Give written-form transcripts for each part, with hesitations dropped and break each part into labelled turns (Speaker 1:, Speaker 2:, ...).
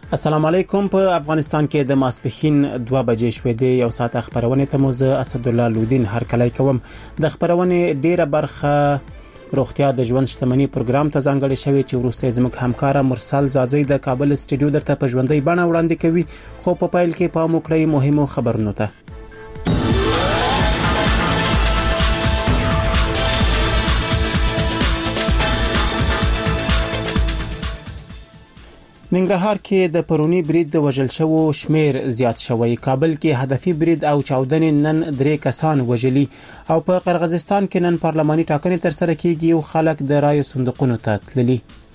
Speaker 1: السلام علیکم. په افغانستان کې د ماسپښین 2 بجې شوې دي. یو ساعت خبرونه ته مو زه اسد الله لودین هر کله کوم. د خبرونه ډیره برخه روغتیا د ژوند شتمنۍ پروګرام ته ځانګړی شوی چې ورسته زموږ همکار مرسل زاځي د کابل استډیو درته په ژوندۍ بڼه وړاندې کوي. خو په پایل کې پام وکړئ مهمو خبرونو ته. ننګرهار کې د پرونی برید د وژل شوو شمیر زیات شوی. کابل کې هدفي برید او چاودنې نن 3 کسان وژلي او په قرغیزستان کې نن پارلماني ټاکنې تر سره کیږي او خلک د رایو صندوقونو ته تللي.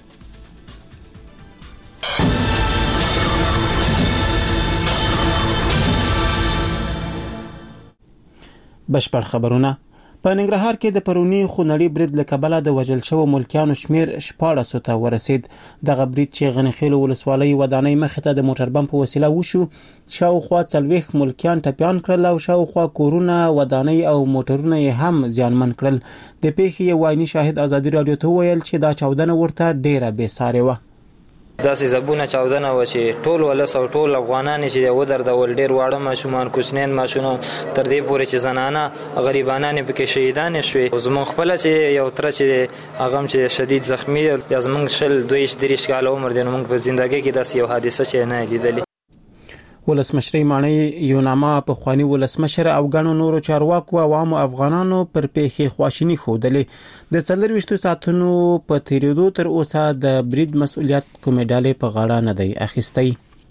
Speaker 1: بشپړ خبرونه. په ننګرهار کې د پرونی خونړي برید له کبله د وژل شوو ملکیانو شمیر 14 ته ورسید. دغه برید چې غنخېل ولسوالۍ ودانۍ مخې ته د موټر بم په وسیله وشو، شاوخوا 40 ملکیان ټپيان کړل او شاوخوا کورونه، ودانۍ او موټرونه هم زیانمن کړل. د پیښې یو عیني شاهد ازادي رادیو ته ویل چې دا چاودنه ورته ډیره بې سارې و.
Speaker 2: داسې زبونه چاودنه و چې ټول ولس او ټول افغانان چې ودر د ول ډیر واړه ماشومان کوچنین ماشومان تر دې پورې چې زنانه غریبانان پکې شهیدان شوي. زمون خپل چې یو تر چې هغه چې شدید زخمی یا زمون شل 2-3 کال عمر د موږ په ژوندۍ کې داسې یو حادثه چې نه لیدلې.
Speaker 1: ولسمشر مانی یوناما په خواني ولسمشر او غنو نورو چارواکو عوامو افغانانو پر پیښې خواشینی خوده. د 24 ساعتونو په تیریدو تر اوسه د برید مسؤلیت کومې ډالې په غاړه نه دی اخیستی.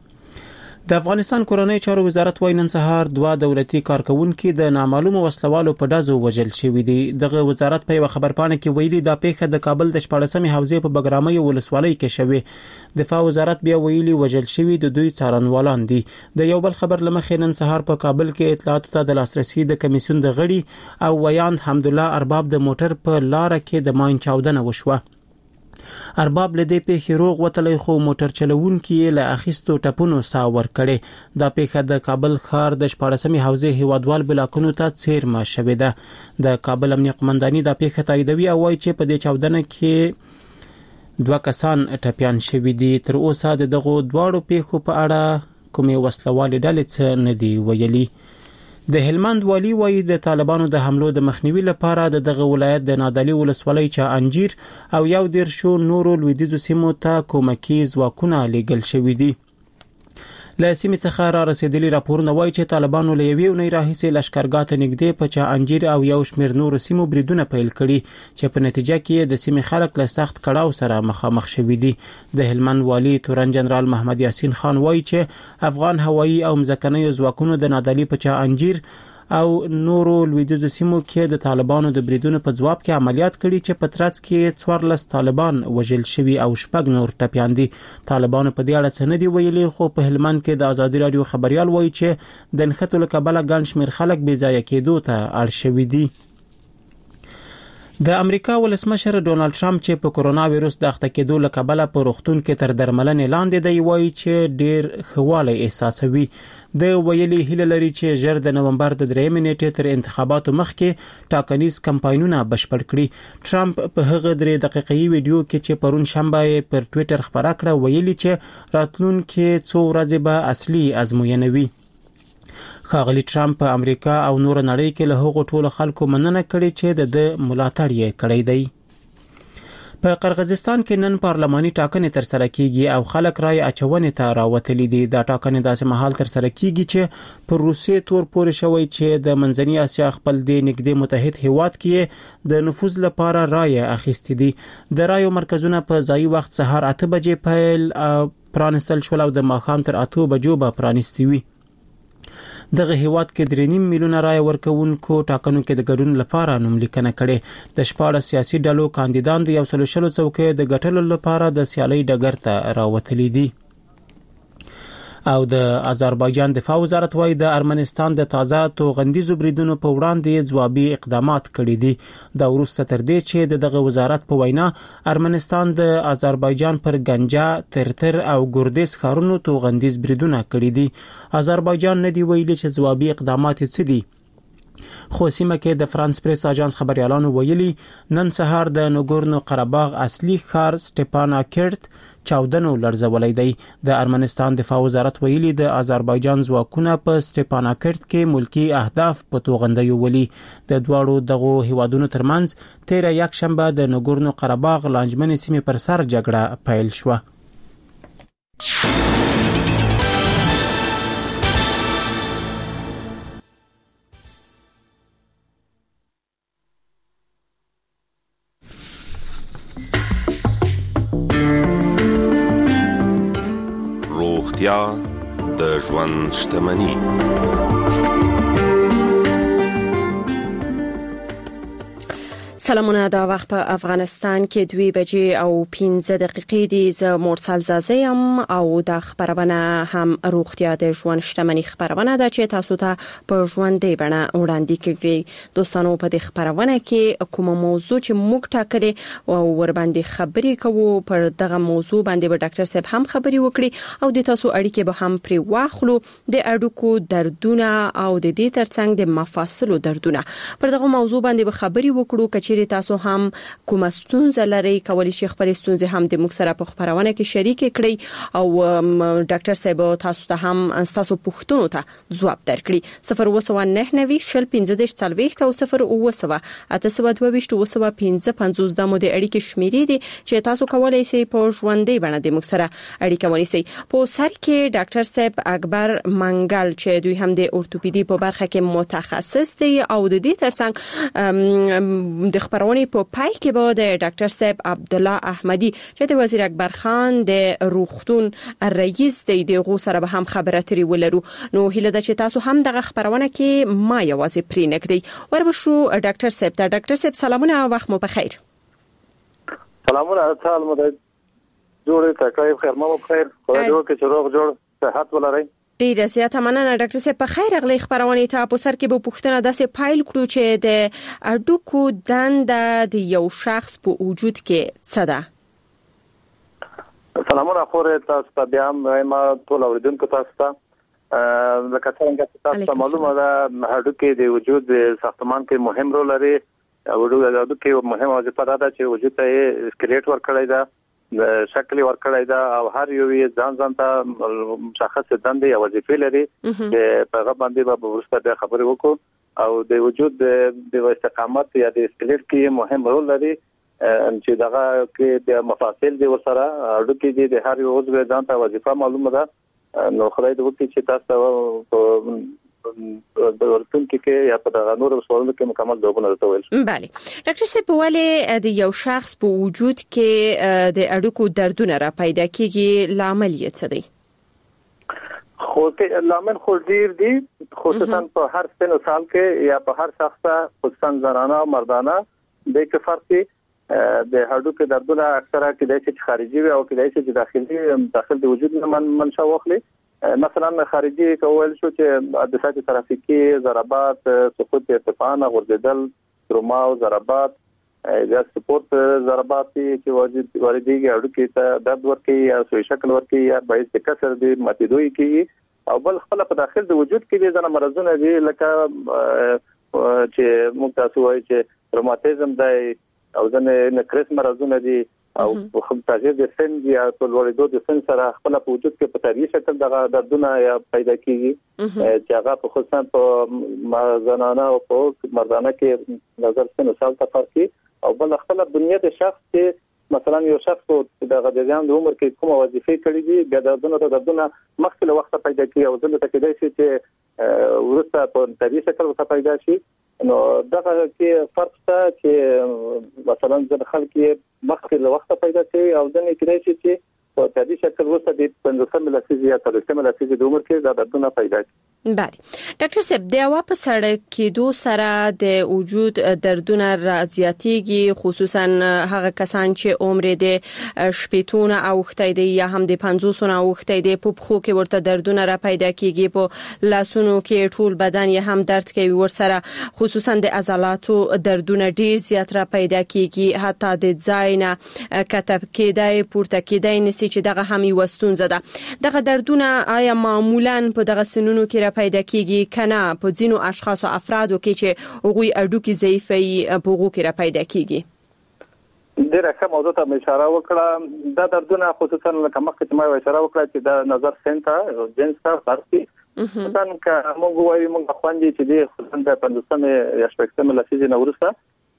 Speaker 1: د افغانستان کورنۍ چارو وزارت وايي نن سهار 2 دولتي کارکونکو د نامعلومه وسلوالو په ډزو وژل شوی دي. دغه وزارت په خبرپاڼه کې ویلي دا پیښه د کابل د 14مې حوزې په بګرامۍ ولسوالۍ کې شوی. دفاع وزارت بیا ویلي وژل شوی د دوی څارنوالان دي. د یو بل خبر لمخې نن سهار په کابل کې اطلاعاتو ته د لاسرسي د کمیسیون د غړي او ویاند حمدالله ارباب د موټر په لار کې د ماین چاودنه وشوه. ارباب له دې پیښې روغ وتلی خو موټر چلوونکي له اخیستو ټپونو سا ور کړي. دا پیښه د کابل ښار د 14مې حوزې هیوادوال بلاکونو ته څیرمه شوې ده. د کابل امنیه قومنداني دا پیښه تاییدوي او وایي چې په دې چاودنه کې 2 کسان ټپيان شوي دي. تر اوسه دغه دواړو پیښو په اړه کومې وسلوالې ډلې څه نه دي ویلي. د هلمند والی وایي د طالبانو د حملو د مخنیوي لپاره دغه ولایت د نادعلي ولسوالۍ چا انجیر او یو دیر شو نورو لویدیځو سیمو ته کومکی ځواکونه لیږل شوي دي. له سیمې څخه را رسیدلي راپورونه وایي چې طالبانو له یوې اونۍ راهیسې لشکرګاه ته نږدې په چا انجیر او یو شمېر نورو سیمو بریدونه پیل کړي چې په نتیجه کې د سیمې خلک له سخت کړاو سره مخامخ شوي دي. د هلمند والی تورن جنرال محمد یاسین خان وایي چې افغان هوایي او مځکنیو ځواکونو د نادعلي په چا انجیر او نورو لویدیځو سیمو کې د طالبانو د بریدونو په ځواب کې عملیات کړي چې په ترڅ کې 14 طالبان وژل شوي او 6 نور ټپيان دي. طالبانو په دې اړه څه نه دی ویلي خو په هلمند کې د ازادي رادیو خبريال وایي چې د نښتو له کبله ګڼ شمېر خلک بې ځایه کېدو ته اړ شوي دي. د امریکا ولسمشر ډونالد ټرمپ چې په کورونا وایروس د اخته کېدو له کبله په روغتون کې تر درملنې لاندې دی وایي چې ډیر خواله احساسوي. د ویلي هیله لري چې ژر د نومبر د 3 نیټې تر انتخاباتو مخکې ټاکنیز کمپاینونه بشپړ کړي. ټرمپ په هغه 3 دقیقې ویډیو کې چې پرون شنبه پر ټوئیټر خبره کړه ویلي چې راتلونکي 2 ورځې به اصلي ازموینه وي. ښاغلي ټرمپ په امریکا او نور نړۍ کې له هغو ټولو خلکو مننه کړې چې د ملاتړ یې کړی دی. په قرغیزستان کې نن پارلماني ټاکنې تر سره کیږي او خلک رای اچونې ته راوتلي دي. دا ټاکنې داسې مهال تر سره کیږي چې پر روسیې تور پورې شوی چې د منځنۍ اسیا خپل د نږدې متحد هیواد کې د نفوذ لپاره رای اخیستي دي. د رایو مرکزونه په ځایي وخت سهار 8 بجې پیل پرانستل شول او د ماښام تر 8 بجو به پرانستي وي. دغه هیواد کې 3.5 میلیونه رای ورکوونکو ټاکنو کې د ګډون لپاره نوم لیکنه کړي. د 14 سیاسي ډلو کاندیدان د 160 څوکۍ د ګټلو لپاره د سیالۍ ډګر ته راوتلي دي. او د آذربایجان دفاع وزارت وايي د ارمنستان د تازه توغندیزو بریدونو په وړاندې ځوابي اقدامات کړي دي. دا وروسته تر دې چې دغه وزارت په وینا ارمنستان د آذربایجان پر گنجا، ترتر او ګردیز ښارونو توغندیز بریدونه کړي دي. آذربایجان نه دی ویلي چې ځوابي اقدامات څه دي. خو سیمه کې د فرانس پریس اژانس خبريالانو ویلي نن سهار د نګورنو قرهباغ اصلي ښار سټپاناکرت چاودنو لړزولې دی. د ارمنستان دفاع وزارت ویلي د آذربایجان ځواکونه په سټپاناکرت کې ملکی اهداف په توغندیو ولي. د دواړو دغه هیوادونو ترمنځ 13 یک شنبه د نګورنو قرهباغ لانجمن سیمې پر سر جګړه پیل شوه.
Speaker 3: د ژوند شتمني.
Speaker 4: سلامونه، دا وخت په افغانستان کې 2 بجې او 15 دقیقې دي. زه مرسل زازیم او د خبرونه هم روغتیا د ژوند شتمني خبرونه ده چې تاسو ته په ژوندۍ بڼه وړاندې کیږي. دوستانو په دې خبرونه کې کومه موضوع چې موږ ټاکلې او ور باندې خبرې کوو، پر دغه موضوع باندې به ډاکټر صاحب هم خبرې وکړي او د تاسو اړیکې به هم پرې واخلو. د اډوکو دردونه او د دې ترڅنګ د مفاصلو دردونه، پر دغه موضوع باندې به خبرې وکړو. چې تاسو هم کومه ستونزه لرئ، کولی شئ خپل ستونزې هم د موږ سره په خبرونه کې شریک کړئ او ډاکټر صاحب تاسو ته هم تاسو پوښتنو ته ځواب درکړي. 099 شل 15 40 او 0 822 د مو د اړیکې شمیرې دي چې تاسو کولای شئ په ژوندۍ باندې د موږ سره اړیکه ونیسئ. په سر کې ډاکټر صاحب اکبر منګل چې دوی هم د اورتوپیدي په برخه کې متخصص دي او د دې ترڅنګ د خبرونه په پای کې به د ډاکټر صاحب عبدالله احمدی چې د وزیر اکبر خان د روغتون رئیس دی دغه سره به هم خبرې اترې ولرو. نو هیله ده چې تاسو هم دغه خبرونه کې ما یوازې پرې نکړئ. وربشو ډاکټر صاحب ته. ډاکټر صاحب سلامونه او وخت مو بخیر.
Speaker 5: سلامونه، تعال مو د جوړه تکلیف خیر مو بخیر. خدای دې وکړي چې روغ جوړ صحت ولرئ.
Speaker 4: ډیره زیاته مننه ډاکټر صاحب. په خیر اغلی خبرونه ته په سر کې به پوښتنه داسې پایل کړو چې د اډوکو دنده د یو شخص په وجود کې څه ده؟
Speaker 5: سلامونه خورې تاسو ته بیا ما ټول اوریدونکو تاسو ته لکه څنګه تاسو ته معلومه ده اډوکو د وجود ساختمان کې مهم رول لري. اډوکو مهم وظیفه ده چې وجود ته سکلیټ ورکړی ده، شکل ورکړی دا او هر یو ځان ته مشخص دندې او وظیفې لري چې په هغه باندې به ورسته خبرې وکړو او د وجود د استقامت یا د سکلیټ کې مهم رول لري چې دغه کې د مفاصل دی ورسره اډوکو کې د هر یو عضو ځان ته وظیفه معلومه ده. نو خدای دې وکړي چې تاسو د ورتون کې یا په دغه نور سوالونو کې مکمل ځوابونه راوړل شي.
Speaker 4: بله ډاکټر صاحب، ولې د یو شخص په وجود کې د اډوکو دردونه را پیدا کیږي؟ لامل یې څه دی؟
Speaker 5: خو لامل خو ډیر دي، خصوصا په هر سن او سال کې یا په هر شخص خصوصا زنانه او مردانه د کې فرق دی. د اډوکو دردونه اکثره کې د خارجي او کې د داخلي د وجود منشأ واخلي. مثلا خارجي کول شو چې د ساتي ترافیکي ضربات، سقوط ارتفاع، غورځیدل، تروما او ضربات، د سپورت ضربات چې واردېږي اډوکو ته درد ورکوي یا سوي شکل ورکوي یا باعث د کسر د ماتېدوي کوي. او بل خپل په داخل د وجود کې د ځنه مرزونه دي لکه چې موږ تاسو وایي چې روماتیزم دی او ځنه نکرس مرزونه دي او خو تغیر د سن یا په لوړېدو د سن سره خپل په وجود کې په طبيعي شکل دغه دردونه یا پیدا کیږي چې هغه په خصوصا په زنانه او په مردانه کې نظر سن او سال تفرقي او بل خپل بنیاد شخص کې مثلا یو شخص دغه د ځان د عمر کې کومه وظیفه کړې دي د دردونه مخکې له وخت پیدا کیږي او ځکه کېدای شي چې ورسته په طبيعي شکل پیدا شي. نو دغه کې فرق شته چې مثلا د خلک مخکې له وخت پیدا کوي او ځنې کېدای شي چې په طبيعي شکل ورسته د 15 لسیزې یا 30 لسیزې د عمر کې د دردونه پیدا شي.
Speaker 4: بله ډاکټر صاحب، د هوا په سړک کېدو سره د وجود دردونه زیاتېږي، خصوصا هغه کسان چې عمر د شپېتونه اوختی دي یا هم د 50 اوختی دي، په پخو کې ورته دردونه را پیدا کیږي، په لاسونو کې ټول بدن یې هم درد کوي، ورسره خصوصا د عضلاتو دردونه ډیر زیات را پیدا کیږي، حتی د ځای نه کتب کېدای پورته کېدای نسی سي چې دغه هم یو ستونزه ده. دغه دردونه آیا معمولاً په دغه سنونو کې را پیدا کیږي کنه په ځینو اشخاص او افرادو کې چې هغوی اډوکي ضعیفي په هغو کې را پیدا کیږي؟
Speaker 5: ډیره ښه موضوع ته اشاره وکړه. دا دردونه خصوصا لکه مخکې چې ما اشاره وکړه چې د نظر سنټر جنس ته فرقي مثلا که موږ وایو موږ خوندې چې د خصوصا د 15 یا 16 لسیزې نه ورسته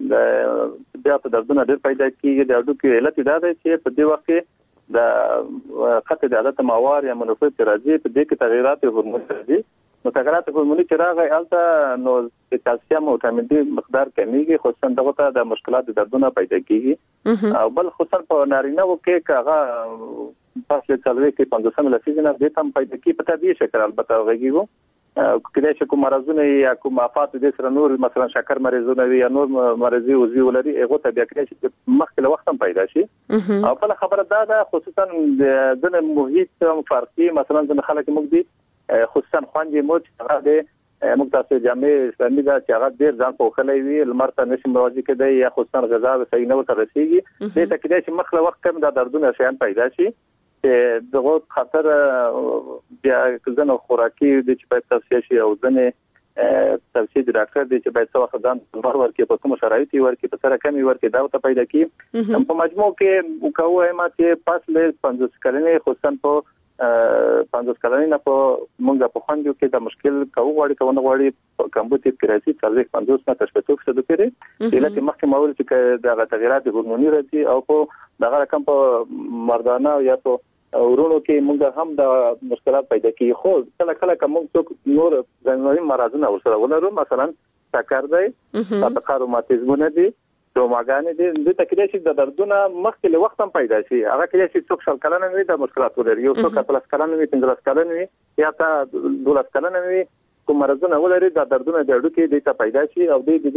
Speaker 5: د بیا په دردونه ډیر پیدا کیږي. د اډوکي علت دا دی چې په دې وخت کې د خط د عادت ماوار یا منفعت راځي، په دې کې تغیرات هورمون راځي. نو تغیرات هورموني چې راغی البته نو د کلسیم او وټامین ډي مقدار کمیږي، خصوصا دغه ته د مشکلات د دردونه پیدا کیږي. او بل خصوصا په نارینه کې کاغه پاسله چلوي کې 15 لسیزې نه د تم پیدا کی په طبيعي شکل البته غږیږي. کله چې کوم مرزونه یا کوم افات د سر نور مثلا شکر مریضونه یا نور مرزي او زی ولري هغه ته بیا کله چې مخکله وخت هم پیدا شي. او بل خبره دا خصوصا د محیط فرقي مثلا د خلک موږ دي خصوصا خواندې مو چې هغه د مقتصد جامع اسلامي دا چې هغه ډیر ځان په خلای وي لمرته نشي مواجه کېدای یا خصوصا غذا صحیح نه ورته رسیږي. دې ته کې چې مخله وخت کم د دردونه شیان پیدا شي چې دغه خطر بیا ځنه خوراکي د چې په توصیه شي او ځنه توصیه د ډاکټر د چې باید څو وخت ځان مر ورکې په کوم شرایط ورکې په سره کمی ورکې دا ته پیدا کی. په مجموع کې وکوه ما چې پاس له 50 کلنې خصوصا په 50 کلنې نه په مونږه په خوندو کې د مشکل کوو غواړي کمبوتي کراسي څلوي 50 نه تر 50% پورې چې مخکې مول چې د تغیرات هورموني راځي او په دغه رقم په مردانه یا په ورونو کې مونږ هم د مشکلات پیدا کیږي. خو کله کله کوم څوک نور ځانګړي مرزونه ورسره ولرو مثلا سکر دی تاسو روماتیزمونه دي دوماګانې دي د تکلیف چې د دردونه مخکې له وخت هم پیدا شي. هغه کله چې څوک شل کلن وي د مشکلات ولري یو څوک پلس کلن وي 15 کلن وي یا تا 12 کلن وي کوم مرزونه ولري د دردونه د اډو کې د ته پیدا شي او د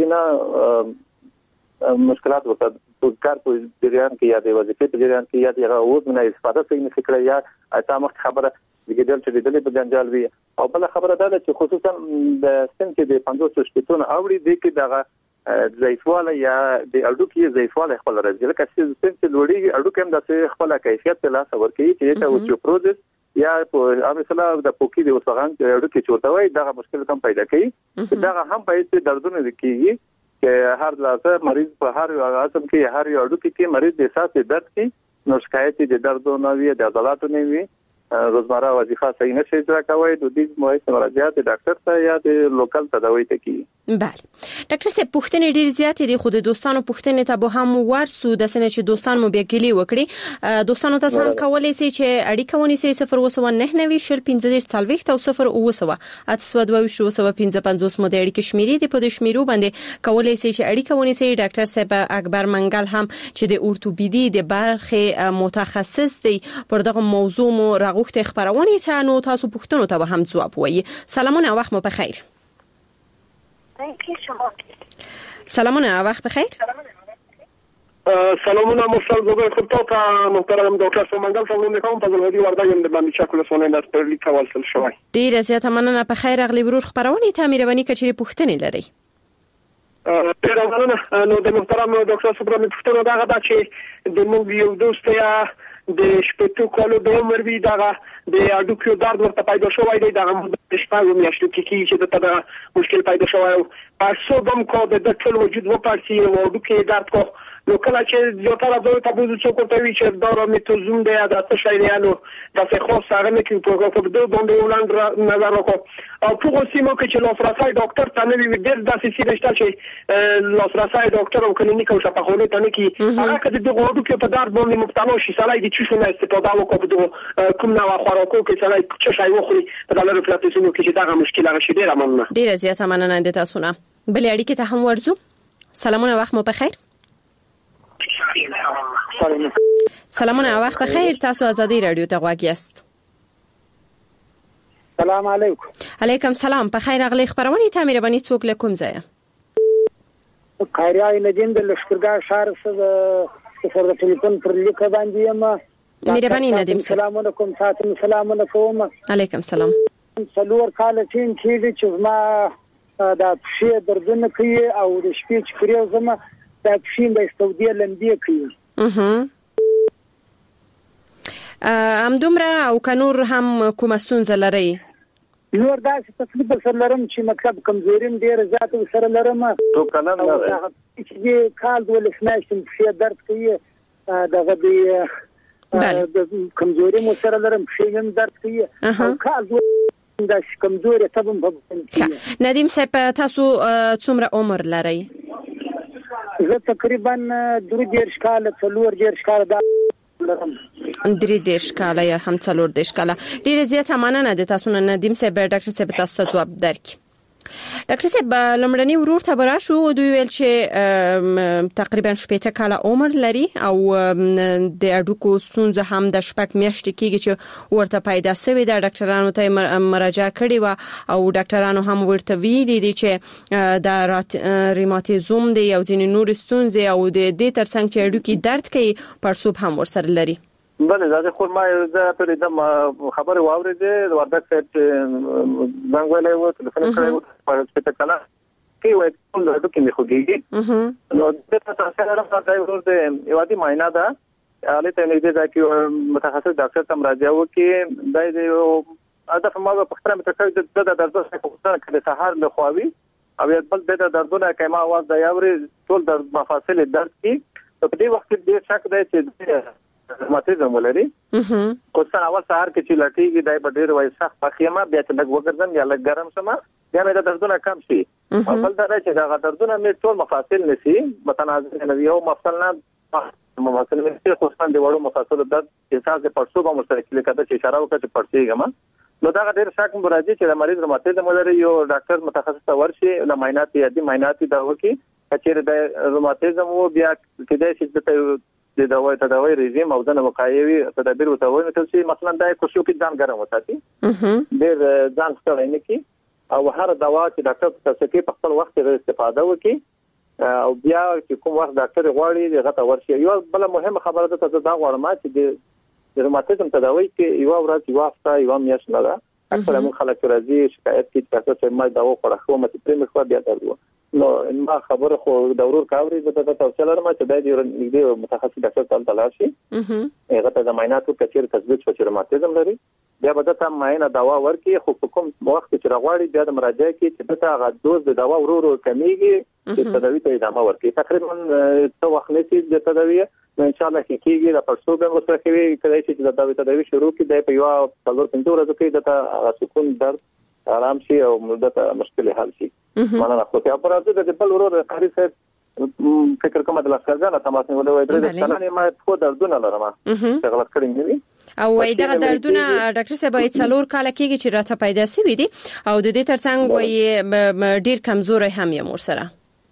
Speaker 5: دې مشکلات ورته کار په جریان کې یا د وظیفې په جریان کې یا د غوښتنې نه استفاده کوي نه فکر یا اتامه خبره دګدل چې د دې په جنجال وي. او بل خبره دا ده چې خصوصا د سن کې د 50 شپږونه اوړي د کې دغه ضعیفواله یا د اډو کې ضعیفواله خپل راځي لکه چې سن چې لوړي اډو کې هم د خپل کیفیت ته لاس ورکړي چې ته اوسټیوپروزس یا په مثلا د پوکی د وسغان اډو کې چورته وي دغه مشکل کم پیدا کوي. دغه هم په دې دردونه کېږي چې هر لاسه مریض په هر اعصاب کې هر اډو کې مریض د احساس درد کې نو شکایت د دردونو وي د عضلاتو نه وي روزمره وظیفه صحیح نشي اجرا کوي د دې موثر مراجعه د ډاکټر ته یا د لوکل تداوی ته کی.
Speaker 4: بله ډاکټر صاحب پوښتنې ډیر زیات دي خو د دوستانو پوښتنې ته به هم ورسو د سنه چې دوستان مو بیګلی وکړي دوستانو ته هم کولای شي چې اړیکه ونیسي 029 شل 15 40 او 0 اتسو مو د اړیکې شمیرې دي په د شمیرو باندې کولای شي چې اړیکه ونیسي. ډاکټر صاحب اکبر منګل هم چې د اورتوپیدي د برخه متخصص دی پر دغه موضوع مو غوښته خبرونه ته نو تاسو پوښتنو ته هم ځواب وایي. سلامونه وخت مو بخیر. سلامونه وخت بخیر.
Speaker 6: سلامونه مرسل زوګر خطوط محترم ډاکټر سومنګل څنګه کوم په ولودي وردایم د باندې چاکل سونه د پرلی کول سل شوی.
Speaker 4: ډیر زیاته مننه په خیر اغلی برور خبرونه ته مېرمنې کچري پوښتنې لري.
Speaker 6: پیرانه نو د محترم ډاکټر سوبرم پوښتنه دا غدا چې د موږ یو دوست یا د شپږ کالو د عمر وی دغه د اډوکیو درد ورته پیدا شوی دی دغه د شپږ میاشتو کې چې دغه مشکل پیدا شوی او پاسو بم کو د ټول وجود و پارسي او اډوکي درد کو نو کله چې یو تر دوی ته بوزو څوک ته وی چې دا میتوزوم دی دا څه شی دی نو دا څه خو سره نه کې په دوه باندې ولاند نظر وکړو او په سیمو کې چې لاسرسي ډاکټر ته نه وی ډیر داسې سي نشته چې لاسرسي ډاکټر او کلینیک او شفاخانه ته نه کې هغه کله د اډوکي په درد باندې مبتلا شي سړی د چشمه استفاده وکړي کوم نوع خوراکو کې سړی څه شی وخوري په دغه پلاتفورمو کې چې دا مشکل هغه شي ډیر مننه.
Speaker 4: ډیر زیاته مننه د تاسو نه. بل اړیکه ته هم ورزو. سلامونه وخت مو بخیر. سلامونه وخت بخیر. تاسو آزادی رادیو ته غواړئ است.
Speaker 7: سلام علیکم.
Speaker 4: علیکم سلام. په خیر اغلی خبرونه ته مېرمنې څوک لکم ځای.
Speaker 7: قاریای نجم د لشکرګاه شهر څخه پر ټلیفون پر لیک باندې یم.
Speaker 4: مېرمنې ندیم
Speaker 7: سلام علیکم. تاسو سلام علیکم.
Speaker 4: علیکم سلام.
Speaker 7: څلور کال چې ما دا شی دردونه کوي او د شپې چې کړیو زما دا شین د استودیو لندې کوي.
Speaker 4: همدومره او کنور هم کوم ستونزه لري؟
Speaker 7: نور داسې تکلیف سره لرم چې مطلب کمزوري ډېر زیات سره لرم.
Speaker 5: تو کلن
Speaker 7: چې کال د ولسمشم په درد کوي دغه د کمزوري مو سره لرم چې هم درد کوي او کال د کمزوري تبم په.
Speaker 4: ندیم صاحب تاسو څومره عمر لرئ؟
Speaker 7: زه تقریبا 3 کال 4 کال دا لرم.
Speaker 4: 3 کال یا هم 4 کال. ډیر زیات مننه د تاسو نه ندیم صاحب. ډاکټر صاحب تاسو ته جواب درکړي. ډاکټر صاحب لمړنی ورور ته براشو دوی ویل چې تقریبا 8 کال عمر لري او د اډوکو ستونزه هم د شپږ میاشتې کېږي چې ورته پیدا شوی د ډاکټرانو ته مراجعه کړې و او ډاکټرانو هم ورته ویلي دي چې د ریماتیزم دی او ځینې نور ستونزې او د دې ترڅنګ چې اډوکی درد کوي پړسوب هم ورسره لري.
Speaker 5: بله دا خو ما په دې خبره واورېده د وردګ صاحب زنګ ویلی و تلیفون کړی و په 8 کال کې وایي ټول اډوکي مې خوږېږي نو دته تاسو سره دا ورور د یوادي معاینه ده علي ته نږدې دا کې متخصص ډاکټر ته مراجعه وکړي دا د هدف ما په خطر مې تکړه د درد څخه کوښښ کړې سهار له خواوي او بل د دردونه کما आवाज د یوري ټول درد مفاصل درد کې په دې وخت کې ډېر شک دی چې روماتیزم ولري. کوڅه اول سهار کې چې لټيږي دای په ډېر وای سخت پخېما بیا چې لګ وګرځم یا لګ ګرم شمه بیا مې د دردونه کم شي او بل دا چې دا دردونه مې ټول مفاصل نشي متنازع نه یو مفصل نه مفاصل مې خصوصا د وړو مفاصل درد احساس د پړسوب او مشترکي کده چې اشاره وکړه چې پړسېږم نو دا ډېر شک مرادي چې د مریض روماتیزم ولري یو ډاکټر متخصص ورشي د معاینات یا د معاینات دا وکي چې د روماتیزم وو بیا کېدای شي د دوايي رژیم او د وقایوي تدابیر وتاوي چې مثلا د کوشش کې ځان ګرم وساتي ډېر ځان ستړی نه کی او هر دوا چې ډاکټر تاسو کې په خپل وخت استفاده وکي او بیا چې کوم وخت ډاکټر غواړي دغه ته ورشي. یو بل مهمه خبره ده چې دا غواړم چې د روماتیزم تداوی کې یو ورځ یو هفته یو میاشت نه ده اکثر موږ خلک راځي شکایت کوي چې ما دوا خوړه خو مته پرې مخ بیا درلو نو ما خبره خو د ورور کاوري د توصيه لرم چې د دې نږدې متخصص ډاکټر ته لاړ شي هغه ته د معایناتو کچیر تثبیت شو چې روماتیزم لري بیا به د معاینه دوا ورکړي خو کوم وخت چې راغواړي بیا د مراجعه کې چې د هغه دوز د دوا ورور کمیږي چې تداوی ته ادامه ورکړي تقریبا څو وخت نشي د تداوی نو ان شاء الله کېږي د پړسوب هم سره کوي کله چې د تداوی شروع کړي د په یو 4-5 ورځې کې د سکون درد آرام شي او مدته مشکل حل شي. مننه خو ته اپراتو د بل ورور قاری صاحب فکر کوم د لاسکرګانه تماس نیولې وای درې ځله ما خو دردونه لرم چې غلط کړی مې
Speaker 4: او وای دا دردونه ډاکټر صاحب باید 4 کال کېږي چې راته پیدا شوی دي او د دې ترڅنګ وای ډیر کمزوري هم یم ورسره.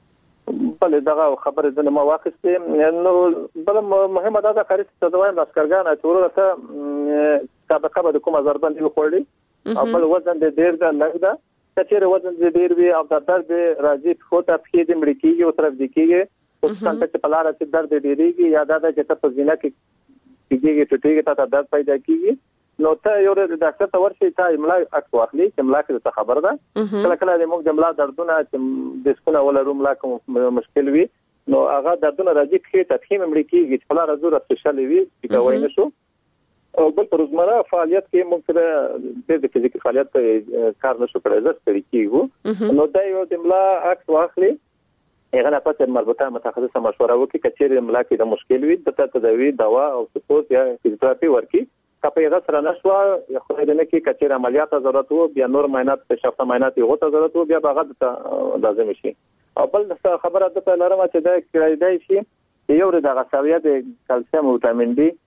Speaker 5: بله دغه خبره د ما واخیسته نو بل مهمه ده د قاری ته دوام لاسکرګانه چې ورته سابقه به کوم ضربند وخوړي او بل وزن د ډیر د لږ ده چې وزن د ډیر وی او د درد راځي خو ته په دې مړ کېږي او طرف دي کېږي او څنګه چې په لار کې درد ډیریږي یا دا چې په زینه کې کېږي ټټېږي ته درد پیدا کېږي نو ته یو ډاکټر ته ورشي ته املا اکو اخلي چې املا کې څه خبر ده کله کله د موږ د املا دردونه چې د سکونه ولا روملا کوم مشکل وي نو هغه دردونه راځي چې تفهیم مړ کېږي چې په لار زوره سپیشل وي چې کوي نه شو او بل پر روزمره فعالیت کې موږ سره د فزیکي فعالیت کار نشو کړی زه ستړي کیږم نو دا یو د املا اکس واخلي هغه نه پاتې مربوطه متخصصه مشوره وکړي کچېر املا کې د مشکل وي د تداوی دوا او سپورت یا فزیوتراپي ورکي کپه هغه سره نشو یا خو دې نه کې کچېر عملیات ضرورت وو بیا نور معاینات په شفته معاینات یو ته ضرورت وو بیا هغه لازم شي او بل خبره ده لرم چې دا کړای شي یو د غساویه د کلسیم او وټامین ډي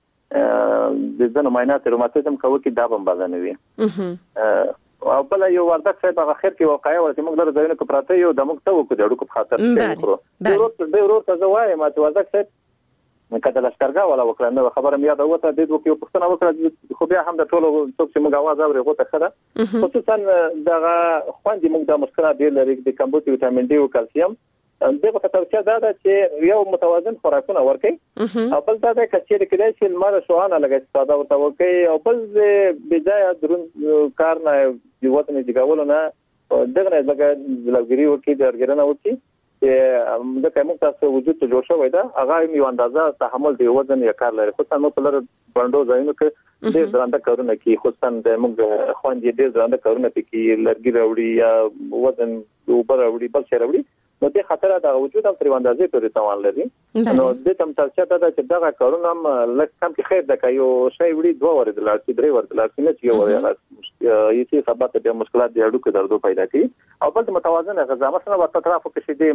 Speaker 5: د ځنو معاینات روماتیزم کوي کې دا هم بازنوي او بل یو وردک صاحب هغه خیر کې واقعي ورته موږ لره ځینې کو پراته یو د موږ ته وکړو د اړو په خاطر کې ورو ته زوای ما ته وردک صاحب کله لشکرګه ولا وکړه نو خبره مې یاد اوته د دوه کې پښتنه وکړه خو بیا هم د ټولو څوک چې موږ आवाज اوري غوته خره خصوصا دغه خوندې موږ د مشکلات ډیر لري د کمبوت وټامین ډي او کلسیم دغه توصیه ده چې یو متوازن خوراکونه ورکړي او بل دا د کچېر کې چې لمر شوانه لګي استفاده ورته وکړي او بل بجای درون کار نه یو وطن دی ګاولونه دغه نه لګي لګري وکړي د ارګرنه وکړي چې د کوم تاسو وجود ته جوړ شوی دا هغه یو اندازه تحمل دی وزن یې کار لري خو څنګه په لر بندو ځایونو کې ډېر درنده کارونه کوي خو څنګه د موږ خوندې ډېر درنده کارونه کوي لرګي راوړي یا وزن اوپر راوړي بل څه راوړي نو د خطر د وجود هم تر اندازې پورې توان لري نو د تم تاسو ته چې دا کارونه هم لکه کم کې خیر د کایو شی وړي 2 ور د لارې 3 ور د لارې نه چې یو یې سبب د مشکلات د اډو کې دردو پیدا کوي او بل متوازن غذا مثلا په اطرافو کې شیدې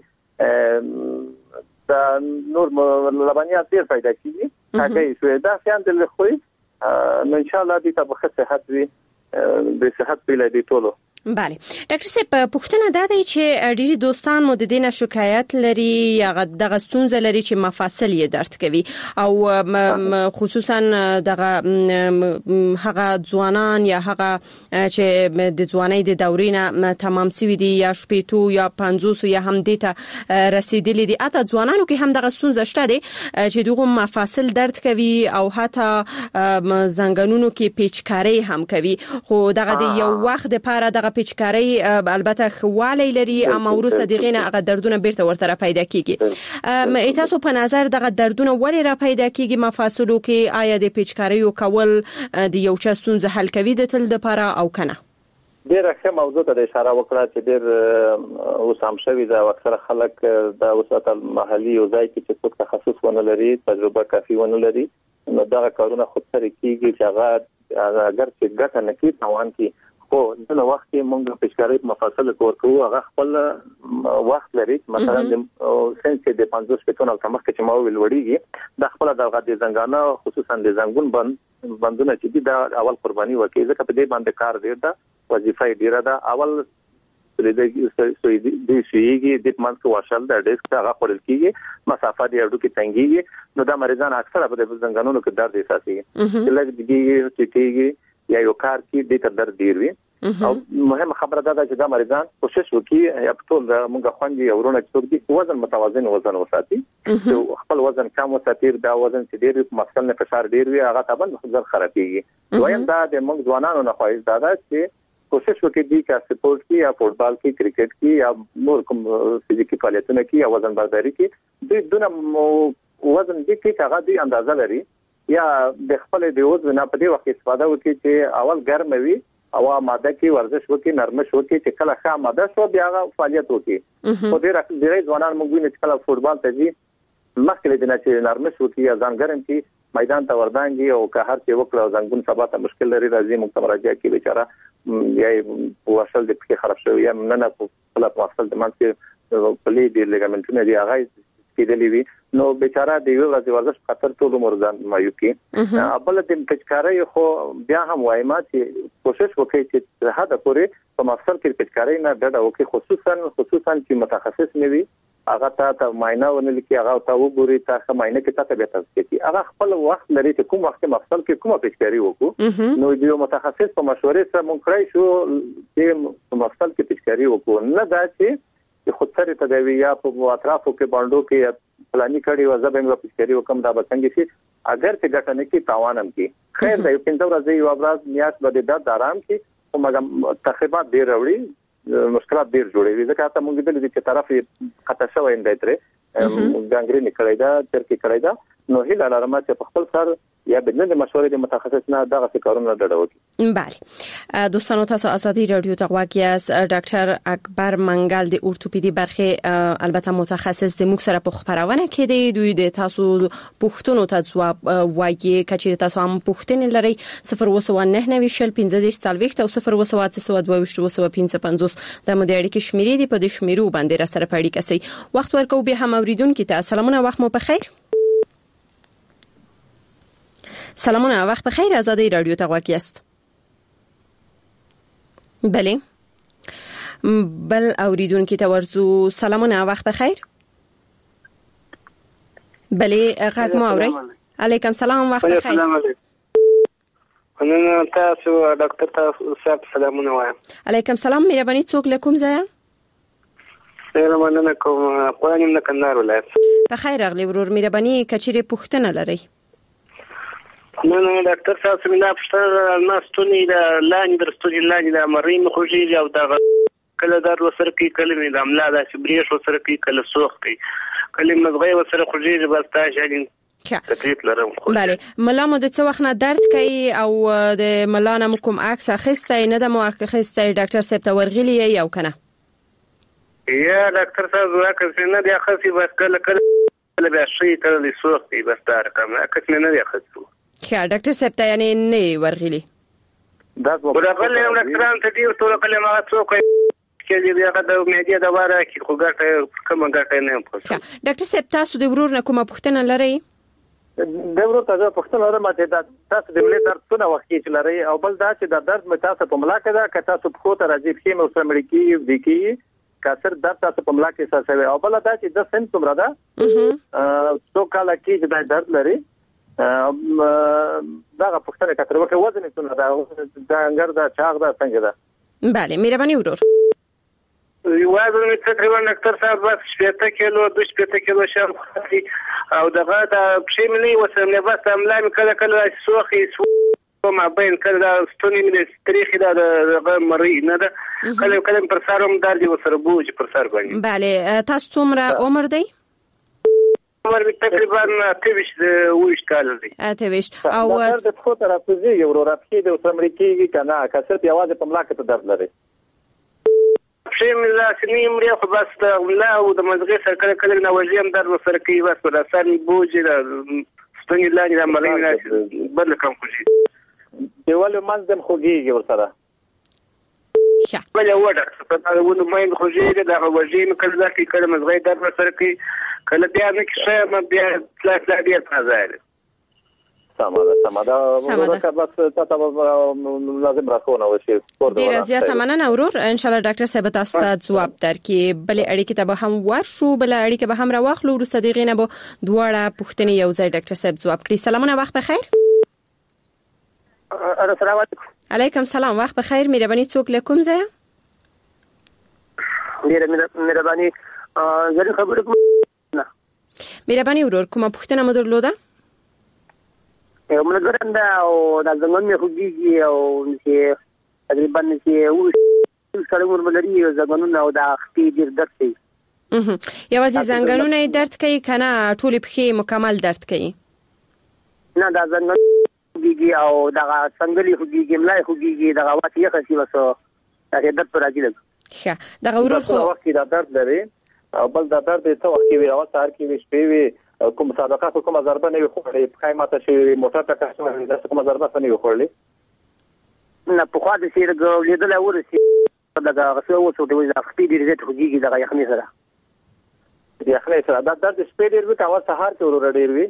Speaker 5: مسته د نور لبنیات ډیر پیدا کیږي هغه شوی دا څنګه د لخوي نو ان شاء الله دې ته په صحت وي د صحت په لدی ټولو
Speaker 4: بله ډاکټر صاحب پوښتنه دا دی چې ډېری دوستان مو د دې شکایت لري یا د غستونځ لري چې مفاصل یې درد کوي او خصوصا دغه هغه ځوانان یا هغه چې د ځوانۍ د دورې نه تمام سوي دي یا شپېتو یا 50 یا هم دې ته رسیدلي دي اته ځوانانو کې هم د غستونځ شته دي چې دغه مفاصل درد کوي او حتی زنګونونو کې پیچکاری هم کوي خو دغه د یو وخت لپاره دغه پیچکاری البته خواله لري اما ورسره دغه نه هغه دردونه بیرته ورته پیدا کیږي تاسو په نظر دغه دردونه ولې را پیدا کیږي مفاصلو کې آیا د پیچکاری او کول د یو چا ستونزه حل کوي د تل لپاره او کنه
Speaker 5: ډیره ښه موضوع ته اشاره وکړه چې ډیر اوسام شوی دا اکثر خلک د وساتل محلي او ځای کې چې څوک تخصص ونه لري تجربه کافي ونه لري نو دا کارونه خود سره کیږي چې هغه اگر چې ګټه نه کوي توان کوي خو د وخت کې موږ پیچکاری مفاصل ورکو هغه خپل وخت لري مثلا د سنس د 50 پټون او تمخ چې ما ویل وړيږي د خپل دغه د زنګانه خصوصا د زنګون بندونه چې د اول قرباني ورکړي ځکه په دې باندې کار دی دا وظیفه ډیره ده اول د شيږي د منځ واشل د ډیسک هغه خپل کیږي مسافه د اډو کې تنګيږي نو دا مریضان اکثره په زنګانونو کې درد احساسي چې لږ دیږي چې یا یو کار کې د درد ډیر وي او مهمه خبره ده چې دا مریضان کوشش وکړي یا په ټول موږ خوندي اورونه چې د وزن متوازن وزن وساتي خپل وزن کم وساتي دا وزن چې ډیر مفصل نه فشار ډیر وي هغه طبعا ځل خرابيږي دویم دا د موږ ځوانانو نه خواهش ده چې کوشش وکړي چې سپورت کې یا فوتبال کې کرکټ کې یا نور کوم فزیکي فعالیتونه کې یا وزن برداري کې د دونه وزن دې کې هغه د اندازه لري یا د خپل د وزن په دې وخت استفاده وکړي چې اول ګرم وي او ماده کې ورزش وکړي نرمش وکړي چې کله ښه ماده شو بیا فعالیت وکړي خو ډېر ځوانان موږ ویني چې کله فوتبال ته ځي مخکې د نه نرمش وکړي یا ځان ګرم کړي میدان ته وردانګي او که هر څه وکړو زنګون سبا ته مشکل لري راځي موږ راځي کې بیچاره یا وصل د پکې خراب شوی یا نه په وصل د منځ په دې لیګامنټونه دی هغه کېدلی وي نو بیچاره د یو ورځې ورزش خطر ټول عمر ځان مایو کې خپل د پیچکاری خو بیا هم وایم چې کوشش وکړي چې هدا پورې په مفصل کې پیچکاری نه ډډه وکړي خصوصا چې متخصص نه وي هغه ته معاینه ونل کې هغه ته وګوري تاسو معاینه کې تاسو به تاسو کې هغه خپل وخت لري چې کوم وخت مفصل کې کومه پیچکاری وکړو نو د متخصص په مشورې سره مونږ کړی شو چې مفصل کې پیچکاری وکړو نه دا چې خود سره تداوی یا په اطرافو کې باندې کې پلاني کړي او زبېنګ په پیچکاری وکم دا بسنګ شي اگر چې ګټنه کې تاوانم کې خیر دی په څو ورځې یو ورځ میاش بده د آرام کې او مګم تخریبات ډیر وړي مشکلات ډیر جوړوي ځکه ته موږ د دې چې طرف خطا شوی اندایتره ګانګرین کړی دا ترکی کړی دا نو هیله لرم چې په خپل سر یا بدل د مشورې د متخصص نه دغه کارونه ډډه وکړي
Speaker 4: بله دوستانو تاسو ازادي رادیو ته غواړئ از ډاکټر اکبر منګل د اورتوپیدي برخه البته متخصص د موږ سره په خبرونه کې دی دوی د تاسو پوښتنو ته ځواب وایي کچې تاسو هم پوښتنې لري 02915 او 02922 د مو د اړیکې شمیرې دی په دې شمیرو باندې را سره پړی کسي وخت ورکو به هم اوریدونکو ته سلامونه وخت مو بخیر سلامونه وخت بخیر آزادی رادیو ته غواړئ است بله بل اوریدونکو ته ورزو سلامونه وخت بخیر بله غږ مو اوري علیکم سلام وخت بخیر
Speaker 8: السلام علیکم انا تاسو ډاکټر تاسو سلامونه وایم
Speaker 4: علیکم سلام مهرباني څوک لکم ځای
Speaker 8: سلام مننه کوم قوانین نه کندهار ولایت
Speaker 4: بخیر اغلی ورور مهرباني کچېره پوښتنه لري
Speaker 8: نه ډاکټر تاسو مینه پښتنه ناستونی د لاندې درستونی لاندې د مریم خوږی او د کله درد وسره کوي کله مې د املا داسې بریښ وسره کوي کله سوخ کوي کله مزغې وسره خوږیږي بس تاسو تکلیف لرم.
Speaker 4: بله ملا مو د څه وخت نه درد کوي او د ملا نه کوم عکس اخیستی نه د مو اخیستی ډاکټر صاحب ته ورغلی یو کنه؟
Speaker 8: یا ډاکټر صاحب راکړ نه دی اخیستی بس کله بیا شي کله د سوخ کوي بس دا رقم اکثر نه دی اخیستی.
Speaker 4: ښه ډاکټر صاحب ته یعنی نه ورغلی؟
Speaker 8: دا ورغلی یو ډاکټران ته ډیر ټول کله ما څوک کې دی هغه د معدې د واره کې خو ګټه کوم ګټه نه پوښتنه.
Speaker 4: ډاکټر صاحب تاسو د ورور نه کومه پوښتنه لرئ؟
Speaker 5: د ورور ته پوښتنه لرم چې تاسو د ملي درد څونه وخت کې لري او بل دا چې د درد مې تاسو په ملا کې دا که تاسو په خو ته راځي چې مې اوس امریکي د کی کثر درد تاسو په ملا کې ساسوي او بل دا چې د سن څومره ده څو کال کې چې د درد لري دا پوښتنه کتر وکړه وزن څومره ده دا انګر دا چاغ ده څنګه ده؟
Speaker 4: بله مهرباني ورور.
Speaker 8: وزن مې تقریبا ډاکټر صاحب بس 70 کیلو 2 کیلو شم خاطي او دغه د پښې مې وسم نه بس املا مې کله سوخي ما بین کله ستونی مې تاریخي دا دغه مری نه ده کله پر سرم درد وسره بوج پر سر باندې.
Speaker 4: بله تاسو څومره عمر دی؟
Speaker 8: عمر مې تقریبا 28 کال دی.
Speaker 5: 28 او درد په خو ته راځي یو راپکې د امریکي کنه کثر یوازې په ملا کې درد لري.
Speaker 8: شي مې لا سنیم لري خو بس لا او د مزغې سره کله نه وژم درد وسره کوي بس پر سر بوج د ستوني لاندې د ملي بدل کوم خوږي دیوال منځم خوږي ورسره.
Speaker 4: ښه
Speaker 8: بل یو ډاکټر په دا ونه مې خوږي دا وژم کله دا کې کله مزغې درد وسره کوي کله بیا نه کې ما بیا لا بیا تازه سماده ورته بس تاسو لازم راکونه وشي.
Speaker 4: ډیر زیاته مننه ورور ان شاء الله ډاکټر صاحب تاسو ته ځواب درکړي. بل اړیکې ته به هم ورشو بل اړیکې به هم راوخلو ورسته دغه نه به دواړه پوښتنې یو ځای ډاکټر صاحب ځواب کړي. سلامونه وخت بخیر.
Speaker 8: السلام علیکم.
Speaker 4: علیکم سلام وخت بخیر. مهرباني څوک لیکم ځای؟
Speaker 8: ډیر مهرباني زه خبرې کوم.
Speaker 4: مهرباني ورور کومه پوښتنه مو درلوده؟
Speaker 8: یو ملګرنده او د زمون مې خوږي او چې تقریبا چې سره ورملري زمونونه او د خپې ډیر درد کوي.
Speaker 4: یوازې زنګونونه درد کوي کنه ټول پښې مکمل درد کوي؟
Speaker 8: نه دا زنګون خوږي او د څنګهلي خوږي ملای خوږي د غواړي یې خسي وسو دا درد پر راځي.
Speaker 4: ښه دا ورور خو
Speaker 5: وخت دا درد لري او بل دا درد ته وخت کې وي او سهار کې وي شپې وي کوم صدقات کوم ضربه نه وي خورلې پخای ماته شي موټر ته کښته وي دا کوم ضربه نه وي خورلې
Speaker 8: نه په خوا د سیر لیدل ورسي دا غسو وسو د وځ خپې ډیر زیات خوږي د یخني سره دا درد شپې ډیر وي او سهار کې ورور ډیر وي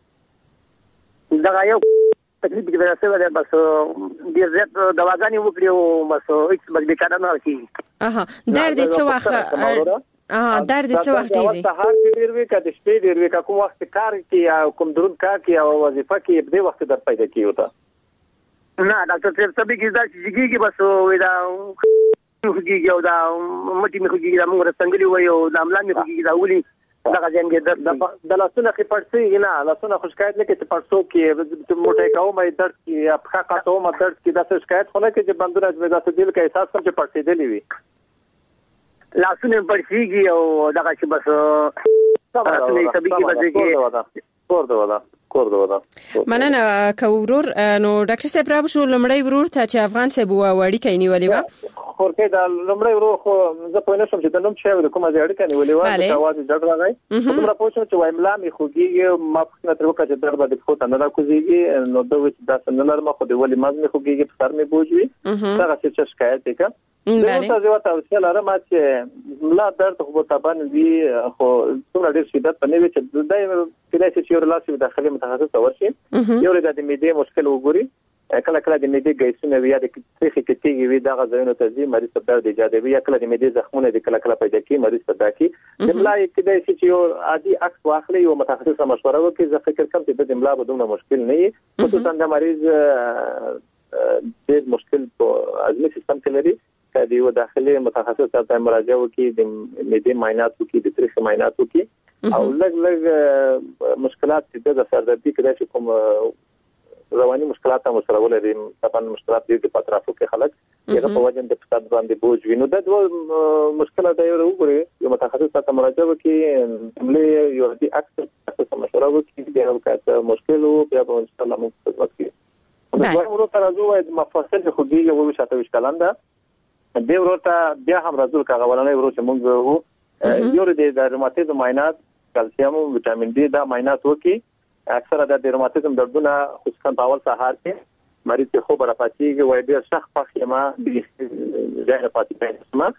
Speaker 8: دا یو تکلیف کې راځي دا بس ډیر زیات دواګانې وکړي او بس هیڅ بګ دې کار نه
Speaker 4: کوي. درد څه وخت درد څه وخت دی؟
Speaker 5: سهار کې ډیر وی کده شپې ډیر وی کوم وخت کار کې یا کوم درون کار کې او وظیفه کې په دې وخت در پیدا کیږي.
Speaker 8: نه ډاکټر صاحب سبي کې دا چې بس ودا خوږي او دا مټي مې خوږي دا موږ څنګه وي او د املا مې خوږي دا ولي دا ځنګه د لاسونو کې پړسي نه لاسونو خوشکایت نه کې چې پړسو کې موټي کوم درد کې یا په خاطر او درد کې دا شکایت خونه کې چې بندونه د داسې دل کې احساس کوم چې پړسي دي وي لاسونه پړسيږي او دا چې بس لاسونه سبي کې بس
Speaker 5: کور دوه
Speaker 4: مننه کورور. نو ډاکټر صاحب را بشو لمړی ورور ته چې افغان صاحب وړي کینی ولې و
Speaker 5: خورکې دا لمړی ورور خو زه په نشم چې د نوم چې د کومه ځای کینی ولې و چې आवाज جګ راغی کوم را پوښتنه چې وایم لا می خوږي ما په تر وکړه چې درد به خو ته نه راکوزيږي نو دوی چې دا څنګه لرم خو دی ولې مازه خوږي په سر می بوجوي دا څه شکایت دی که
Speaker 4: بله
Speaker 5: زه توصیه لرم چې ملا درد خو طبعا وی خو څومره ډیر شدت نه وي چې دای کله چې یو لاسي داخلي متخصص ورشي یو د دې مشکل وګوري کله کله د معدې ګیسونه وي یا د تاریخي کتیږي وي دا غوښنه تزي مریض ته درد ایجاد وي یا کله د معدې زخمونه د کله کله پیدا کی مریض ته داکي د ملا کې چې یو عادي عکس واخلي یو متخصص مشوره وکړي زه فکر کوم چې د ملا بدون مشکل نه وي خصوصا د مریض د مشکل په ازمه سیستم کې لري کله یو داخلي متخصص ته مراجعه وکړي د معدې معاینات وکړي د تاریخي معاینات وکړي او لږ مشکلات چې د سردردي کې د کوم رواني مشکلات هم سره ولري طبعا مشکلات دي په اطرافو کې خلک یغه په وجه د فساد باندې بوج وینو د دوه مشکلات دی وګوري یو متخصص ته مراجعه وکړي عملي یو دي اکثر مشوره وکړي بیا وکړه مشکل او بیا په ان شاء الله موږ خدمت کوو دا ورو تر ازو مفاصل خو دي یو شاته وشکلان ده د ورته بیا هم راځول کاغه ولنه ورو چې موږ یو د روماتیزم معاینات کلسیم او وټامین ډي دا معاینات وکړي اکثره د روماتیزم دردونه خصوصا په اول سهار کې مریض ته خو برپاتېږي وای ډیر سخت پخېما د ځای پاتې ما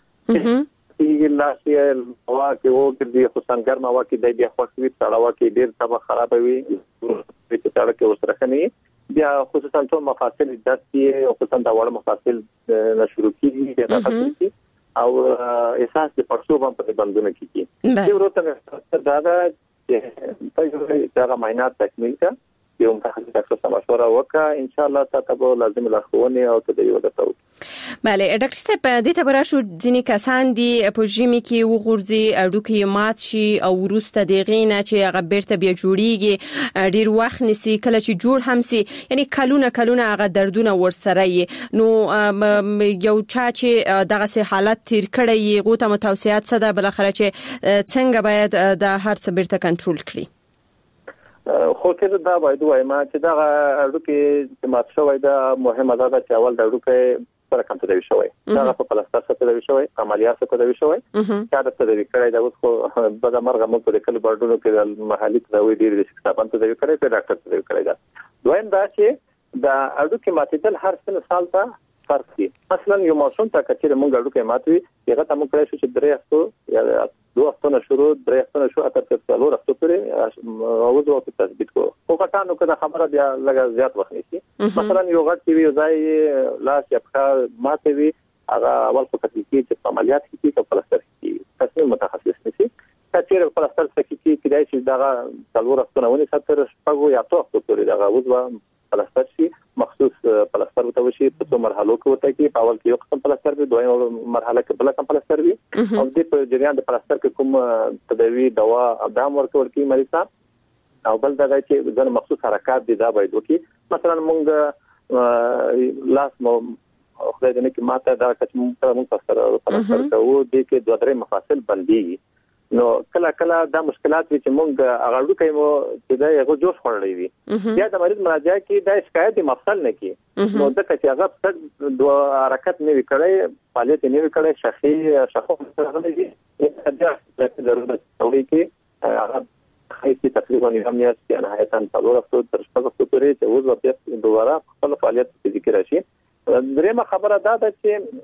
Speaker 5: لا شي هوا کې وګړي خصوصا ګرمه هوا کې د بیا خوښوي تړاو کې ډیر تبه خرابوي چې تړاو کې وسره خني بیا خصوصا ټول مفاصل درد کې او خصوصا د وړ مفاصل نشرو کېږي د تاسو او احساس د پرسو باندې بندونه کیږي د ورته دا په یوه معاینات تکمیل کا یو متخصص ډاکټر مشوره وکړه ان شاء الله تاسو لازم لارښوونې او تدابیر وکړو.
Speaker 4: بله ډاکټر صاحب د ته براشو ځینې کسان دي په ژمي کې وغورځي اډوکې مات شي او ورسته د غینه چې هغه بیرته بیا جوړیږي ډیر وخت نسی کله چې جوړ هم سي یعنی کلونه هغه دردونه ورسره نو یو چا چې دغه سه حالت تیر کړی غوته متوسعات څه ده بل اخر چې څنګه باید د هر څه بیرته کنټرول کړي
Speaker 5: خو کله دا باید وایم چې دا اډوکې مات شوی دا مهمه ده چې اول د اډوکې سره کوم تداوی شوی دا په پلاستر سره تداوی شوی عملیات سره تداوی شوی دا د تداوی کړای دا اوس خو بعد مرغه موږ په کله بردونو کې د محلي تداوی ډیر د شکایت تداوی کړای په ډاکټر تداوی کړای دا دویم دا چې دا اډوکې ماتېدل هر څه سال ته فرق دي مثلا یو موسم ته کچې موږ اډوکې ماتوي هغه ته موږ کړی شو چې درې هفتو یا 2 هفتو شروع درې هفتو شو اته په 4 هفتو پورې او د وخت تثبیت کو خو کټانو کده خبره بیا لږ زیات وخت نیسي مثلا یو غټ وی ځای لاس یا په ماته وی هغه اول په کتل کې چې عملیات کې په پلاستر کې تاسو متخصص نشي کچېر په پلاستر کې کېدای شي دا 4 هفتو ونی 70 شپږ یا 8 هفتو پورې دا وځو پلاستر شي مخصوص پلاستر وته وشي په څو مرحلو کې وته کې په اول کې یو قسم پلاستر وي دویم مرحله کې بل قسم پلاستر وي او د په جریان د پلاستر کې کوم تداوی دوا ابدام ورکول کی مریض او بل دا چې ځنه مخصوص حرکات دي دا باید وکي مثلا موږ لاس مو خدای دې کې ماته دا چې موږ پلاستر کوو د کې 2-3 مفاصل بندي نو کله دا مشکلات چې موږ هغه ډوکې مو چې دا یو جوش خورلې وي یا د مریض مراجعه کې دا شکایت مفصل نه کی نو د کچې هغه د حرکت نه وکړي فعالیت نه وکړي شخص نه دي دا ضرورت توړي کې هغه خیسي تقریبا هم نه چې نهایتاً 4 هفتو تر 6 هفتو پورې چې اوس ورته دوباره خپل فعالیت ذکر راشي درېمه خبره دا ده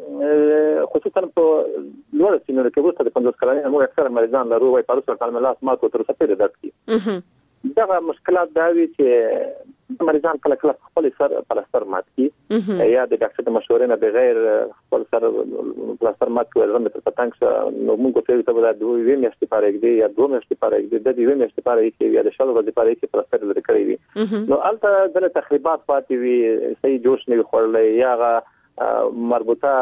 Speaker 5: چې خصوصا په لوړ سنونو کې وروسته د 50 کلنۍ موږ اکثر مریضان لرو وايي په څو کال ملاس مات او تر څه پورې درد کوي دا مشکلات دا وی چې مریضان کله خپل سر پلاستر مات کی یا د ډاکټر د مشورې نه بغیر خپل سر پلاستر مات کوي زموږ په تنګ نو موږ ته به د 2 میاشتې پاره کې یا 2 میاشتې پاره کې د 2 میاشتې پاره کې یا د شل ورځې پاره کې پلاستر لري کړی وي نو البته د تخریبات پاتې وي صحیح جوش نه خورلې یا مربوطه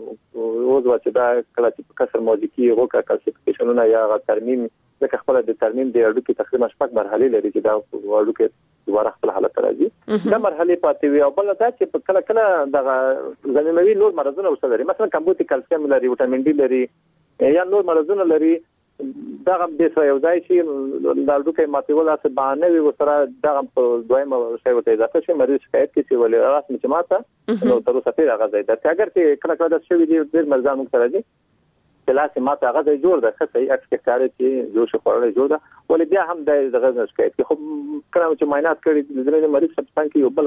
Speaker 5: وضو چې دا کله چې کسر موجودي غوکا کلسیفیکیشنونه یا ترمیم د خپل د ترمیم د اډو کې تقریبا 6 مرحله لري چې دا اډو کې دوباره خپل حالت راځي دا مرحله پاتې وي او بل دا چې کله د زمینوي نور مرزونه وسه لري مثلا کمبوتي کلسیم لري وټامین ډي لري یا نور مرزونه لري دا هم د څه یو ځای شي د اډو کې ماتول اسه باندې وي وسره دا هم په دویمه شی وته اضافه شي مریض شکایت کوي چې ولې راس مې ماته نو تر اوسه پیدا غځي دا اگر چې کله دا شوی دی ډیر مرزان مختلف دي لاس ماته هغه جوړ ده خصي اکس کاری چې جوش خورل جوړ ده ولې بیا هم د غږ شکایت کې خو کله چې معاینات کړي د دې مریض سبستان کې یو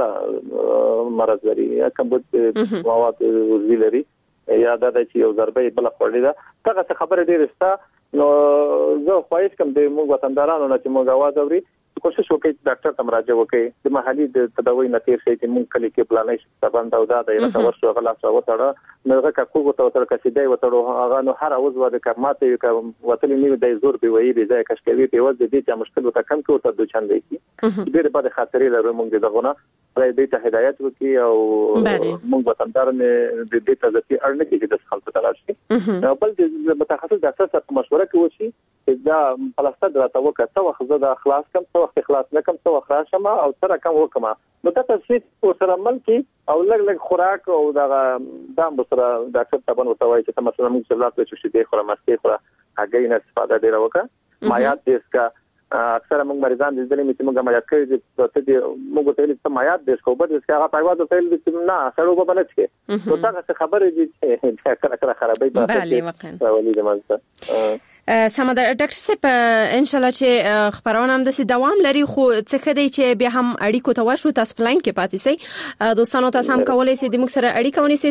Speaker 5: بل مرض لري یا کمبود مواد وزي لري یا دا چې یو ضربه بل خورل ده څنګه خبره ډیره ستا نو زه خواهش کوم د موږ وطندارانو نه چې موږ आवाज اوري کوشش وکړئ ډاکټر ته مراجعه وکړئ د محلي د تداوی نتیجه شي چې موږ کلی کې پلانې شته باندې او دا د یو تاسو غلا وتاړه نو هغه کو وتاړه کسیدای وتاړو هغه نو هر اوس ور کماته یو وتلې نیو د زور به وی به ځای کښ کوي په وځ د دې چې مشکل وته کم کوته د چاندې کی ډېر په خاطرې لرو موږ دغه راي دې ته هدایت وکي او موږ وطندار نه د دې ته ځکه اړنه کې د خلکو تلاش کی بل د متخصص ډاکټر سره مشوره کوي دا پلاستر راته وکړه څو وخت زه د خلاص کم څو وخت خلاص نکم څو وخت راشم او سره کم وکم نو دا تاسو سره ملکی او لګ خوراک او دا سره ډاکټر تبن وتوي چې مثلا موږ څه لاته چې دې خوره مستی خوره هغه نه استفاده ډیر وکړه مایات دیسکا اکثر موږ مریضان د دې چې موږ مایات کړی چې موږ ته لیکه مایات دیسکو په دې هغه پایواز ته لیکه نه سره په بلچ کې نو دا څه خبره دي چې کله خرابې
Speaker 4: بله واقعا سمه ده ډاکټر صاحب ان شاء الله چې خبرونه هم د دوام لري خو څه کدی چې بیا هم اړیکو ته ورشو تاسو پلاین کې پاتې سي دوستانو تاسو هم کولای سي د موږ سره اړیکه ونیسئ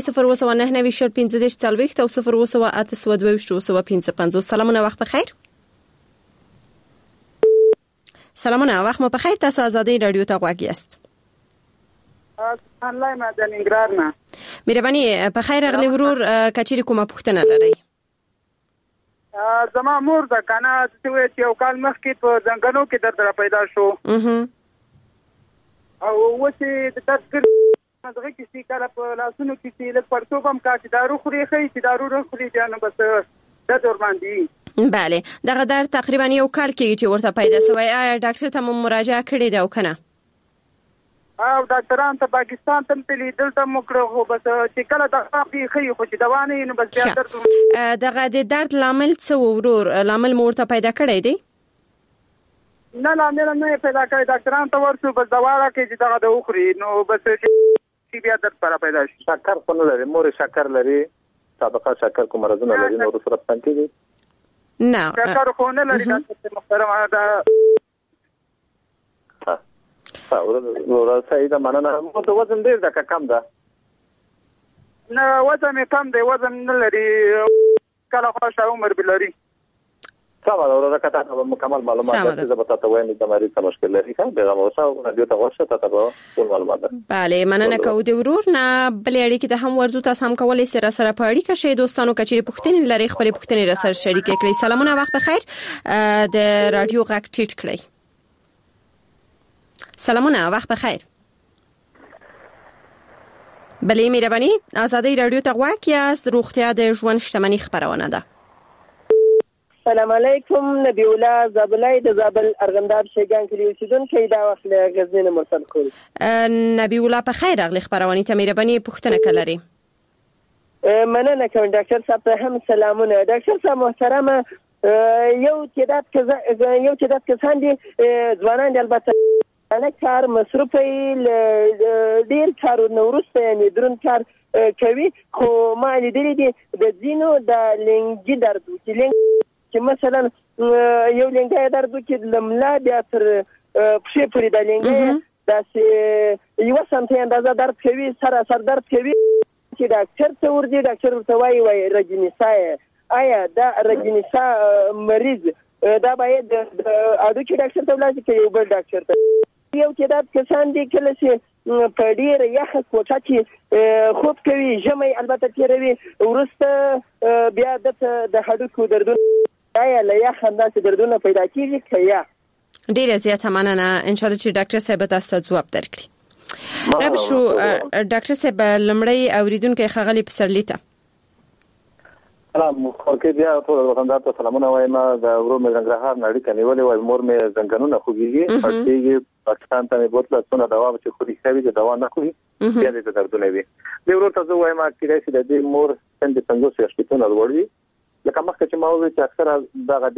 Speaker 4: 02915 او 028 سلامونه وخت بخیر سلامونه وخت مو بخیر تاسو آزادی رادیو ته غواړی است
Speaker 9: الله ما د ننګرهار نه
Speaker 4: مهرباني په خیر اغلی ورور کچېری کومه پوښتنه لرئ
Speaker 9: زما مور د کنه چې یو کال مخکې په ځنګلو کې درد را پیدا شو او وڅې د تذکر مزغه کې چې کله په لاسونو کې چې لږ پړتوب هم کا چې دارو خوري خي چې دارو خوري بیا نو بس د دور باندې
Speaker 4: بله دغه در تقریبا یو کال کې چې ورته پیدا شوی آیا ډاکټر ته مراجعه کړې ده او کنه
Speaker 9: او ډاکټران ته پاکستان ته تللی دلته مکړه خو بس چې کله د خپل خي خو چې دوا نه نو بس بیا درد
Speaker 4: دغه د درد لامل څه ورور لامل مورته پیدا کړی دی
Speaker 9: نه لامل نه پیدا کړی ډاکټران ته ورسو بس دوا راکې چې دغه د اخري نو بس چې بیا درد پر پیدا شي
Speaker 5: شکر خو نه لري مور شکر لري سابقه شکر کوم مرزونه لري نو سره پنځه دي
Speaker 4: نه
Speaker 9: شکر خو نه لري ډاکټر محترم دا
Speaker 5: ورته سیده مننه مو ته وزن ډیر دا کم ده
Speaker 9: نه وزن کم دی وزن نه لري کله خوښه عمر بلري
Speaker 5: سمه ده ورته کته مکمل معلومات چې زه تاسو وایم د مریض څه مشکل لري کا به موږ سره رادیو ته ورشه تاسو ټول معلومات
Speaker 4: bale مننه کو دی ورور نه بلې اړیکې ته هم ورزو تاسو هم کولای سره په اړیکه شې دوستانو کچې پوښتنې لري خپل پوښتنې را سره شریک کړئ سلامونه وخت بخیر د رادیو غږ ټیټ کړئ سلامونه وخت بخیر بله مهرباني آزادی رادیو ته غواړی است روغتیا د ژوند شتمنۍ خبرونه ده
Speaker 10: سلام علیکم نبی الله زابلای د زابل ارغنداب شیګان کلی اوسیدونکو دا وخت له غزنین مرسل کول
Speaker 4: نبی الله په خیر اغلی خبرونه ته مهرباني پوښتنه کولري
Speaker 10: مننه کوم ډاکټر صاحب هم سلامونه ډاکټر صاحب محترم یو تعداد کسان دي ځوانان دي البته انا کار مصرفي ډیر کار نورسته یعنی درون کار کوي خو ما لیدلې دي د زینو د لنګي درد چې مثلا یو لنګي درد چې لملا بیا تر پښې پورې د لنګي داسې یو سمته اندازه درد کوي سر درد کوي چې ډاکټر ته ورځي ډاکټر ورته وایي رجنیسا آیا دا رجنیسا مریض دا باید د اډوکی ډاکټر ته ولاړ شي یو بل ډاکټر ته یو تعداد کسان دي کله چې په ډیر یخ کوټه کې خوب کوي ژمي البته تیروي ورسته بیا د هډوکو دردونه یا له یخ انداسه دردونه پیدا کیږي کیا
Speaker 4: ډیر زیاته مننه ان شاء الله چې ډاکټر صاحب تاسو ته ځواب درکړي رابشو ډاکټر صاحب لمړی اوریدونکو خغلی پسرلی ته
Speaker 5: سلام خورکې بیا ټول وطندار ته سلامونه وایم د ورو مې زنګرهار نړۍ کني ولې وای مور مې زنګنونه خوږيږي پټيږي پاکستان ته مې بوتله څونه دوا چې خوري خوي د دوا نه خوري بیا دې دردونه وي د ورو ته وایم چې د دې مور څنګه څنګه شپتونه لوړوي لکه مخکې چې ما وې چې اکثره دغه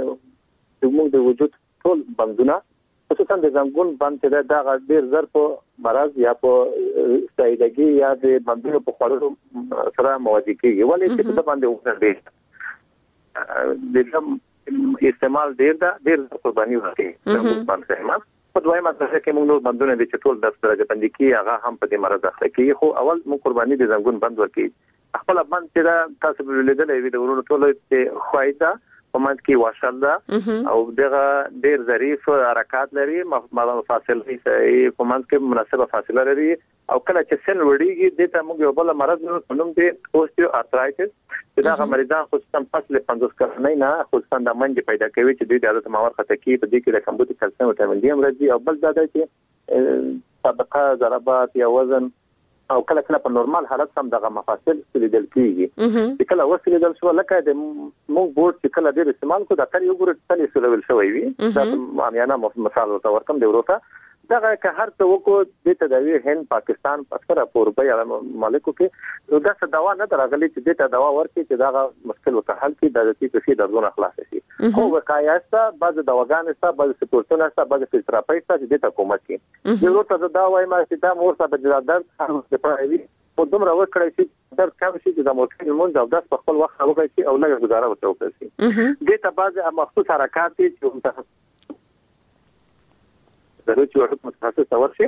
Speaker 5: د موږ د وجود ټول بندونه خصوصا د زنګون باندې دا ډیر زر په مرض یا په سایدګي یا د بندونو په خورو سره مواجه کیږي ولې چې په باندې وکړي د استعمال ډیر قرباني ورکړي باندې ما په دویمه ځکه کې موږ بندونه د چټول د درجه باندې کې هغه هم په دې مرض اخلي کې خو اول موږ قرباني د زنګون بند ورکړي خپل باندې چې تاسو لیدلې وي د ورونو ټول ته خوایدا کومات کې واشله او دغه ډیر ظریف حرکت لري فاصله یې کومات کې مناسبه فاصله لري او کله چې سن وړيږي د ته موږ یو بل مرض نوم دی اوستیو ارترایټس دا مریضان خصوصا فصل 50 کلنۍ نه خصوصا د منځ پیدا کوي چې د عادت ماور خطا کې په دې کې د کمبود کلسیم وټامین ډي مرضی او بل دا چې طبقه ضربات یا وزن او کله په نورمال حالت هم دغه مفاصل لیدل کیږي چې کله وسیله دل شو لکه د موږ بورډ چې کله ډیر استعمال کو دا کار یو ګور تل سولول شوی وي دا معنا مثال ورکم دی وروته دغه که هر څه وکړو د تداوی هند پاکستان اکثره په اروپا مملکو کې نو دا څه دوا نه درغلي چې د دوا ورکړي چې دا مشکل وکړل چې د دې په دردونه خلاص شي خو وقایاسته بعض دواګان ستا بعض سپورتونه ستا بعض فزیوتراپي ستا چې د حکومت کې یو څه دا وايي ما چې دا مور سره د درد هغه پرایوي په دومره وکړی چې درد کم شي چې د مورکین مونږ او د خپل وخت وکړي او لږه گزاره وکړي د ته بعض مخصوص حرکات چې ضروري چې متخصص ورشي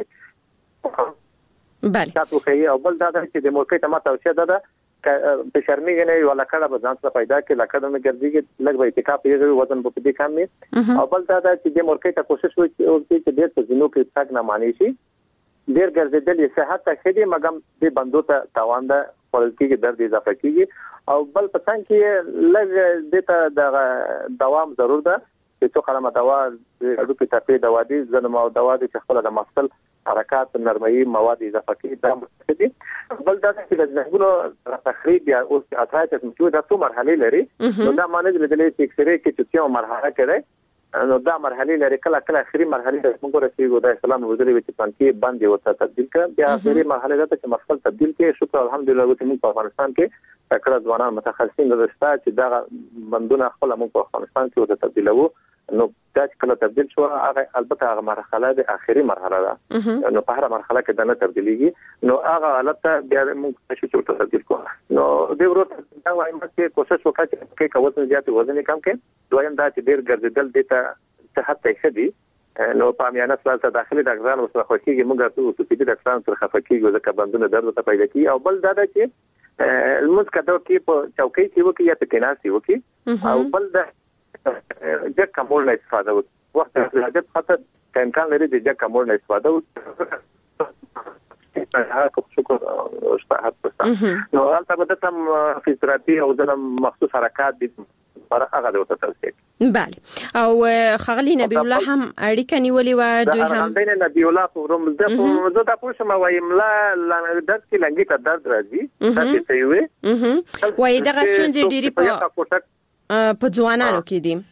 Speaker 4: بله
Speaker 5: تاسو خو او بل دا چې د مورکې ته ماته اوسه ده په شرمېږي نه ولا کړه به ځان څخه پیدا کې لکه نه ګرځيږي لږ به اتکا پیږي وزن په دې کم نه او بل دا چې د مورکې ته کوشش وکړي چې د تزینو کې څنګه نه مانی شي ډیر ګرځیدل یې صحت ته خېدي مګم د بندو ته تاوان ده خپلکی درد اضافه کیږي او بل پتن کې لږ دته د دوام ضرور ده چې څو خلک دوا د اډو په تپې دوا دي زنه او دوا دي چې خپل د مفصل حرکات نرمي مواد اضافه کوي دا دي بل دا چې د ځنګونو تخریب یا او اتایت متو دا څو مرحله لري نو دا معنی د دې چې اکسرې کې چې یو مرحله کړي نو دا مرحله لري کله اخري مرحله د موږ رسېږو د اسلام وزري چې پنځه باندې وته تبديل کړ بیا اخري مرحله دا چې مفصل تبديل کې شکر الحمدلله چې موږ په افغانستان کې تکړه ځوانان متخصصین درسته چې دا بندونه خپل موږ په افغانستان کې وته تبديلو نو دا کله تبديل شو هغه البته هغه مرحله د اخري مرحله ده نو په هر مرحله کې دا نه تبديليږي نو هغه حالت بیا موږ شو ته تبديل کوو نو د ورته دا وایم چې کوشش وکړئ چې کوم زیات وزن کم کړئ دویم دا چې ډیر ګرځیدل دته صحت ته خدي نو پامیانه سره داخلي ډاکټرانو سره خوشيږي موږ ته او سپیډي ډاکټرانو سره خفقيږي ځکه بندونه درد ته پیدا کوي او بل دا چې المس کډو کې په چوکۍ کې وکي یا په کیناسي وکي او بل دا جګ کمول نه استفاده وکړي وخت حاجت خاطر امکان لري چې جګ کمول نه استفاده وکړي شکر نو البته به تم فزیوتراپي او د مخصوص حرکات دي هغه د وساتل
Speaker 4: بله او خغلی نبی الله هم اړیکه نیولې و دوی هم
Speaker 5: بین نبی الله پروم زه دا پوښتنه وایم لا درد کې لنګي ته درد راځي تاسو ته وي
Speaker 4: وای دغه ستونزې ډېری په ځوانانو کې دي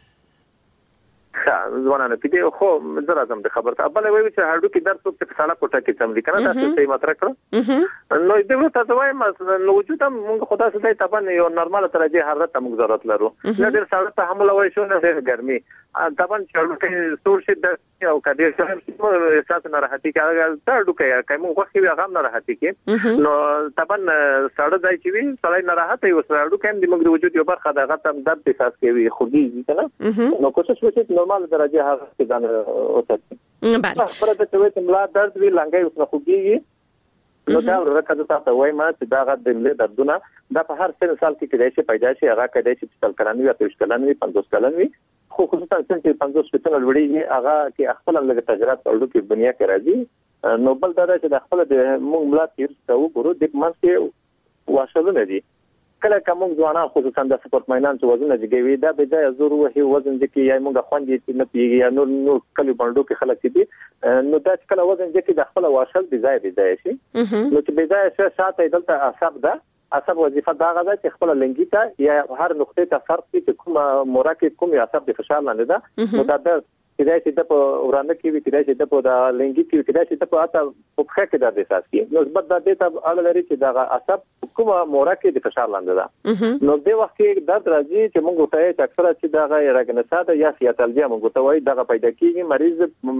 Speaker 5: ځوانانو کې دي خو زه راځم د خبرته بل وایي چې هډو کې درد څه په سالا کوټه کې تم لیکنه تاسو ته مطرح کړو نو د ورته ځوای نو وجود هم موږ خدا سره تبن یو نورمال درجه حرارت موږ ضرورت لرو نه ډیر ساړه ته حمله وای شو نه ډیر ګرمي تبن چې کې سور شي د او کډیر سره احساس نه راحتي کېږي دا ډوکه کوم وخت کې هغه نه راحتي کې نو تبن ساړه ځای چې وي سړی نه راحتي او سړی ډوکه د موږ وجود یو برخه دغه تم درد احساس کوي خوږي کنه نو کوشش وکړئ نورمال درجه هغه کې ځان اوسه
Speaker 4: بله
Speaker 5: پرته چې ملا درد وی لنګي اوس خوږي نو دا ورکه تاسو وایي ما چې دا غد د ملي دردونه دا په هر سن سال کې کېدای شي پیدا شي هغه کېدای شي چې کلنوي یا 30 کلنوي 50 کلنوي خو خصوصا چې 50 سپیڅل وړي هغه کې خپل لږ تجربه ورته کې بنیا کې راځي نو بل دا چې د خپل د موږ ملا تیر څو ګورو د منځ واشلونه دي کله کوم ځوانان خصوصا د سپورت میدان څو وزن دي دا به ځای زور وهي وزن دي کې یا موږ خوندې چې نه پیږي یا نور کلی باندې کې خلک دي نو دا کله وزن دي کې د خپل واشل دي ځای شي نو چې به ځای څه ساته دلته اعصاب ده اعصاب وظیفه دا غواړي چې خپل لنګی ته یا هر نقطې ته فرق کې کوم مرکب کوم اعصاب د فشار لاندې ده نو دا د کله چې د ورانه کې وي کله چې د لنګی کې کله چې د اته په خې کې د احساس کې نو زبر د دې ته اړه لري چې دا اعصاب کوم مرکب د فشار لاندې ده نو د وخت کې درد راځي چې موږ ته چې اکثره چې دا رګنساده یا سیاتلجیا موږ ته وایي دا پیدا کیږي مریض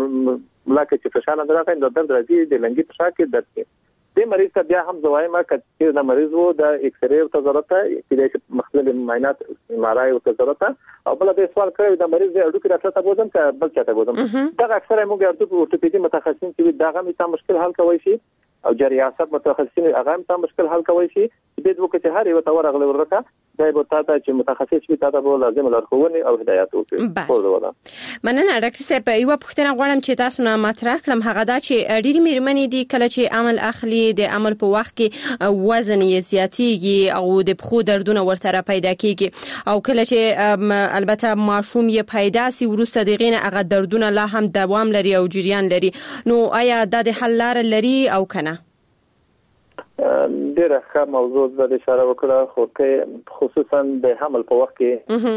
Speaker 5: ملاکه چې فشار لاندې راځي نو درد راځي د لنګی په شا کې درد کوي د مریض ته بیا هم زوایم چې د مریض وو د ایکس ری او ضرورت کې د مختلف معاینات مارای او ضرورت او بل د سوال کړی د مریض د اډو کې راځه ته بوزم ته بل چاته بوزم دا اکثره موږ اډو په اورتوپیدي متخصصین چې دا غو ته مشکل حل کوي شي او جریاسات متخصصین هغه ته مشکل حل کوي شي د دوه کې هر یو تور غل ورکا دا به تاسو چې متخصص وي تاسو به لازم لارښوونې او هدایات وکړئ
Speaker 4: مننه ډاکټر صاحب یو پوښتنه غواړم چې تاسو نه مطرح کړم هغه دا چې ډېری میرمنې دي کله چې عمل اخلي د عمل په وخت کې وزن یې زیاتېږي او د پخو دردونه ورته پیدا کیږي او کله چې البته ماشوم یې پیدا سي ورسته دغه هغه دردونه لا هم دوام لري او جریان لري نو آیا دا د حل لار لري او کنه
Speaker 5: ډیره ښه موضوع د اشاره وکړه خو کې خصوصا د حمل په وخت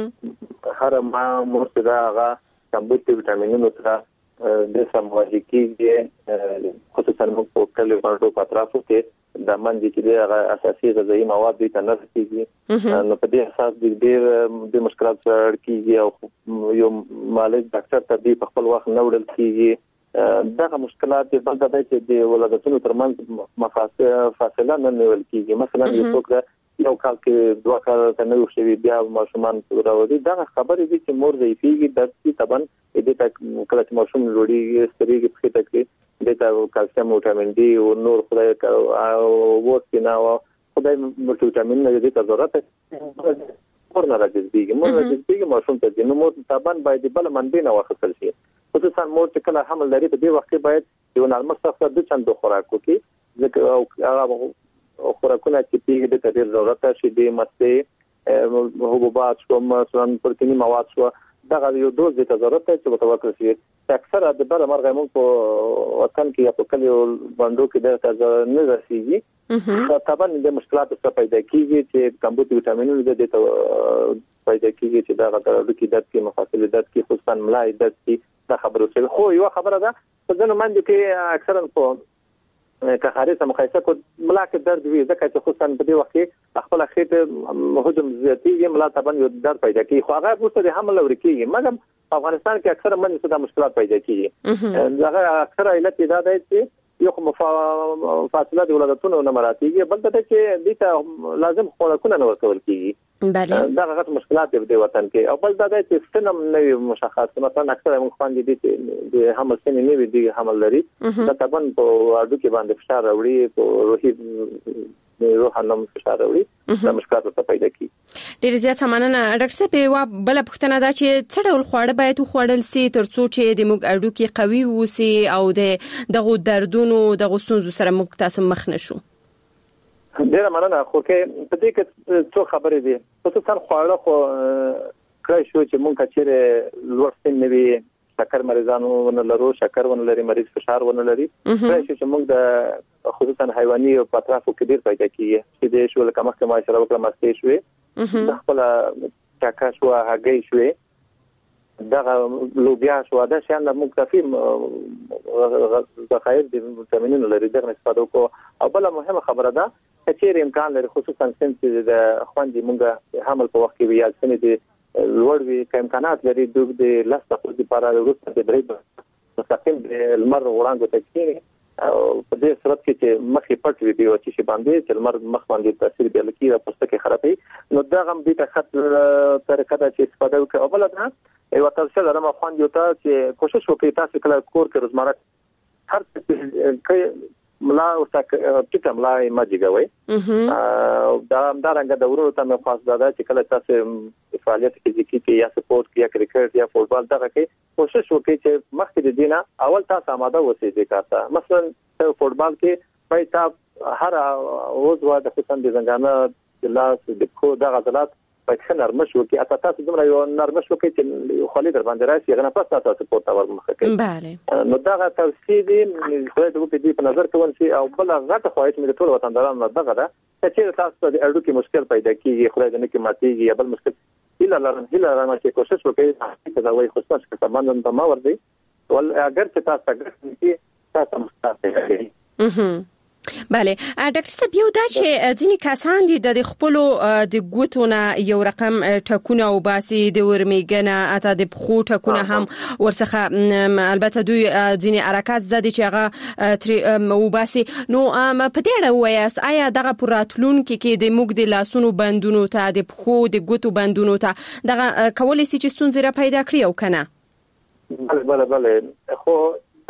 Speaker 5: کې هر ما مرتدا هغه کمبوټي وټامینونو سره د سمواجی کېږي خصوصا موږ په کلیو باندې په اطرافو کې د منځ کې د اساسي غذایی مواد د تنظیم کېږي نو په دې اساس د مشکلات سره کېږي او یو مالک ډاکټر ته د خپل وخت نه وړل کېږي دغه مشکلات د بل ځای چې د ولادتونو ترمنځ فاصله نه نیول کېږي مثلا یو څوک یو کال کې 2 کال ته نه وشوي بیا ماشومان راوړي دا خبرې دي چې مور ضعیفيږي د دې تبن دې تک کله چې ماشوم لوړي ستريږي په خېټه کې د تا کلسیم وټامین ډي او نور خدای او وټینا او خدای وټامین نه دي ته ضرورت مور نه راځي ماشوم ته د نمو تبن باید بل منبع نه واخصل شي خصوصا مور چې کله حمل لري په دې وخت کې باید یو نرمه صفه د چند خوراکو کې ځکه هغه خوراکونه چې پیږي د تدیر ضرورت شي د مسته حبوبات شو مثلا پروتینی مواد شو دا یو دوز د ضرورت چې متوقع شي اکثره د بل مرغه مون په وطن کې یا په کلیو باندې کې د نه رسیږي طبعا د مشکلات څخه پیدا کیږي چې کمبوټي وټامینونه د پیدا کیږي چې دا غوړو کې درد کې مفاصله درد کې خصوصا ملای درد کې دا خبره څه خو یو خبره ده په ځینو منځ کې اکثرا په که خارجه مقایسه کو ملاک درد وي ځکه چې خصوصا په دې وخت کې خپل خېټه هجوم زیاتېږي ملا طبعا یو درد پیدا کوي خو هغه ورته حمل ورکیږي مګر افغانستان کې اکثره منځ څه مشکلات پیدا کیږي هغه اکثره علت دا دی چې یو فاصله د ولادتونو نه مراتیږي بل ته چې دې ته لازم خوراکونه نه ورکول کیږي
Speaker 4: بله
Speaker 5: دا غټ مشکلات د وطن کې او بل دا دی چې ستنم نه مشخص مثلا اکثره موږ باندې دي چې د حمل سن نه وي د حمل لري دا طبعا په اډو کې باندې فشار راوړي په روحي روحانم فشار راوړي دا مشکلات پیدا کوي
Speaker 4: ډیر زیات مننه ډاکټر صاحب بل پوښتنه دا چې څه ډول خواړه باید خوړل شي ترڅو چې د موږ اډو کې قوي وسی او دغه دردونو دغه ستونزو سره موږ تاسو مخ نشو
Speaker 5: ډیر مننه خو کې په دې کې څو خبرې دي خصوصا خواړه خو کله شو چې موږ چې لوړ سن نه وي شکر مریضانو ونه لرو شکر ونه لري مریض فشار ونه لري کله چې موږ د خصوصا حیواني او پاترافو کې ډیر پیدا کیږي چې د شول کمه کمه سره وکړه مستې شوې د خپل چاکا شو هګۍ شوې دا لوبیا شو دا شان د مکتفي ذخایر د وټامینونو لري دغه استفاده کو او بل مهمه خبره ده چې امکان لري خصوصا چې د خوندې مونږه حمل په وخت کې ویل سنې د لوړ وی امکانات لري د لاسته خو د لپاره وروسته د بریډ مستقیم د المر وړاندې تکینی او په دې صورت کې چې مخې پټ وي او چې باندې چې المر مخ باندې تاثیر دی لکه د پوستکي خرابي نو دا هم د تخت طریقه ده چې استفاده وکړي او بل دا یو تاسو سره ما خوند یو ته چې کوشش وکړئ تاسو کله کور کې روزمره هر څه ملا او ټیټه ملا ماجیګوي دا رنګ د ورو ته مې خاص دا چې کله تاسو فعالیت کې یا سپورت کې یا کرکټ یا فوتبال دغه کې کوشش وکړئ چې مخکې د دینه اول تاسو آماده اوسئ د کارته مثلا فوتبال کې پای تاسو هر عضو د خصوصا د زنګانه د لاس د خو د غزلات پکې نرمش وکي اته تاسو دومره یو نرمش وکي چې خالي در باندې راشي غنه پس تاسو سپورت اور مخه کوي
Speaker 4: bale
Speaker 5: نو دا توصیه دي خو د دې په نظر کې ونشي او بل غټه خواهش مې ټول وطندارانو دغه ده چې تاسو د اړو کې مشکل پیدا کیږي خو د نه کې ماتيږي یا بل مشکل الا لرم چې کوشش وکړئ چې دا وایي خصوصا چې تمام د ما وردی ول اگر چې تاسو کې تاسو مستعد
Speaker 4: bale ډاکټر صاحب یو دا چې ځینې کسان دي د خپلو د ګوتونه یو رقم ټکونه او باسي د ورمیګنه اته د خو ټکونه هم ورڅخه البته دوی ځینې حرکت زده چې هغه او باسي نو په دې اړه وایاست آیا دغه پراتلون کې د موږ د لاسونو بندونو ته د خو د ګوتو بندونو ته دغه کولای شي چې ستونزې را پیدا کړي او کنه
Speaker 5: بله خو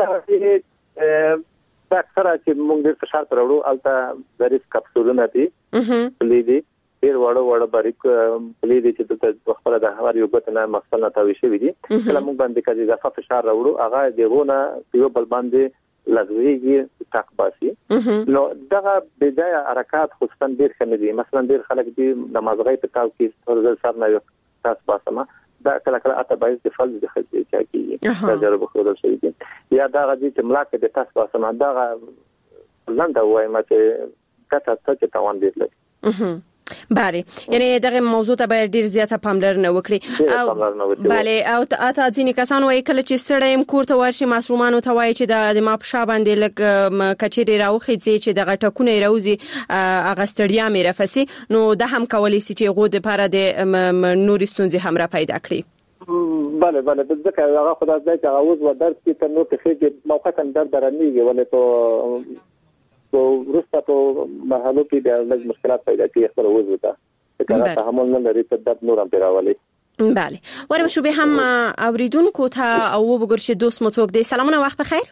Speaker 5: دا دا اکثره چې موږ د فشار پر وړو الته ظریف کپسولونه دي لیدي ډیر وړو باریک لیدي چې د خپل د هوار یو بتنه مخصل نه تاوي شوی دي کله موږ باندې کړي اضافه فشار راوړو هغه دیونه یو بل باندې لغویږي تاک باسي نو دغه بدايه حرکت خصوصا ډیر خنه دي مثلا ډیر خلک دي نمازغې په تاو کې ورزل سر نه تاسو باسمه دا کله کله اته باید د فلز د خلک چا کیږي تجربه خو شوی دي یا دا غږی چې ملاک د تاسو باسمه دا لنډه وای مته کته څه توان ډیر لري.
Speaker 4: بله یعنی دغه موضوع ته باید ډیر زیاته پاملرنه وکړي. او بله او اته ځینې کسان وایي کله چې ستړی کور ته ورشي ماشومانو ته وایي چې د ما په شا باندې لګ کچېری راوخیږي چې دغه ټکونه راوځي هغه ستړیا مې رافسي نو د هم کولی سي چې غو د لپاره د نوري ستونزې هم را پیدا کړي.
Speaker 5: بله ځکه هغه خدای دې چې هغه اوس و درس کې تر نو کې موقتا درنیږي ولې ته ورسته په مرحلو کې د لږ مشکلات پیدا کیږي خپل وځو ته چې تحمل نه لري ته د نور هم پیراولي.
Speaker 4: بله ورم شو به هم اوریدونکو ته او وګورئ دوست مو څوک دی. سلامونه وخت بخیر.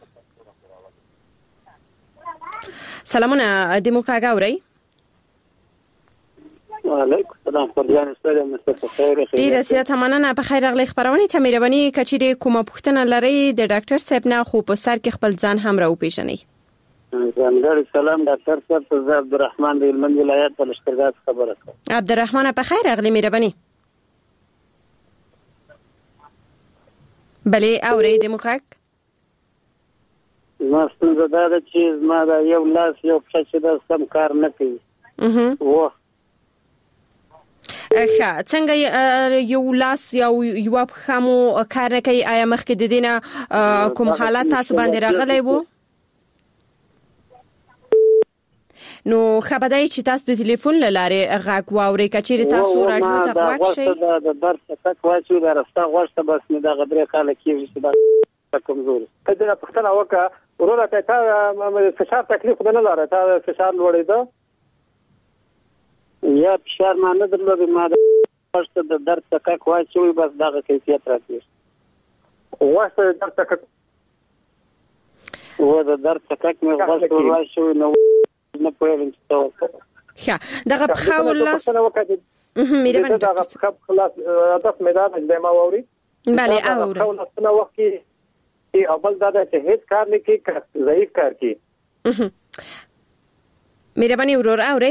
Speaker 4: سلامونه د مو کاګاوري.
Speaker 11: وعلیکم السلام فرجان ستړي مستر خیر.
Speaker 4: ډیره زیاته مننه په خیر راغلی خبرونه ته مهرباني کچې کومه پوښتنه لري د ډاکټر صاحب نه خو په سر کې خپل ځان هم راو پیژنئ.
Speaker 11: ځانګړی سلام ډاکټر صاحب زه عبدالرحمن د هلمند ولایت په لشکرګاه خبره کوم.
Speaker 4: عبدالرحمن په خیر راغلی مهرباني. بلې اورې د مخک
Speaker 11: ما ستونزه دا ده چې زما دا یو لاس یو پښه چې دا سم کار نه کوي.
Speaker 4: څنګه یو لاس یو پښه مو کار نه کوي آیا مخکې د دینه کوم حالت تاسو باندې راغلی وو؟ نو خبردای چې تاسو د ټلیفون لاره غاک واوري کچېری تاسو راډیو ته غواړئ شي
Speaker 11: د درس تک واچو دا راستا غواړم بس نه دا غدري خاله کیږي چې دا کمزور
Speaker 5: کله پښتنه وکا ورونه ته فشار تکلیف نه لاره ته فشار لوړېده
Speaker 11: یا فشار نه درلود ما د درس تک واچو بس دا کیفیت راځي
Speaker 5: واسه درس تک
Speaker 11: و د درس تک مې غوښتل واچو نو نه پوهیږم
Speaker 4: ښه دغه خلاص
Speaker 5: میرمن دغه خلاص تاسو میدان د ما ووري.
Speaker 4: بله اوري
Speaker 5: خلاص نو وخت کې اول دا چې هیڅ کار نه کوي ضعیف کار کوي.
Speaker 4: میرمن ورور اوري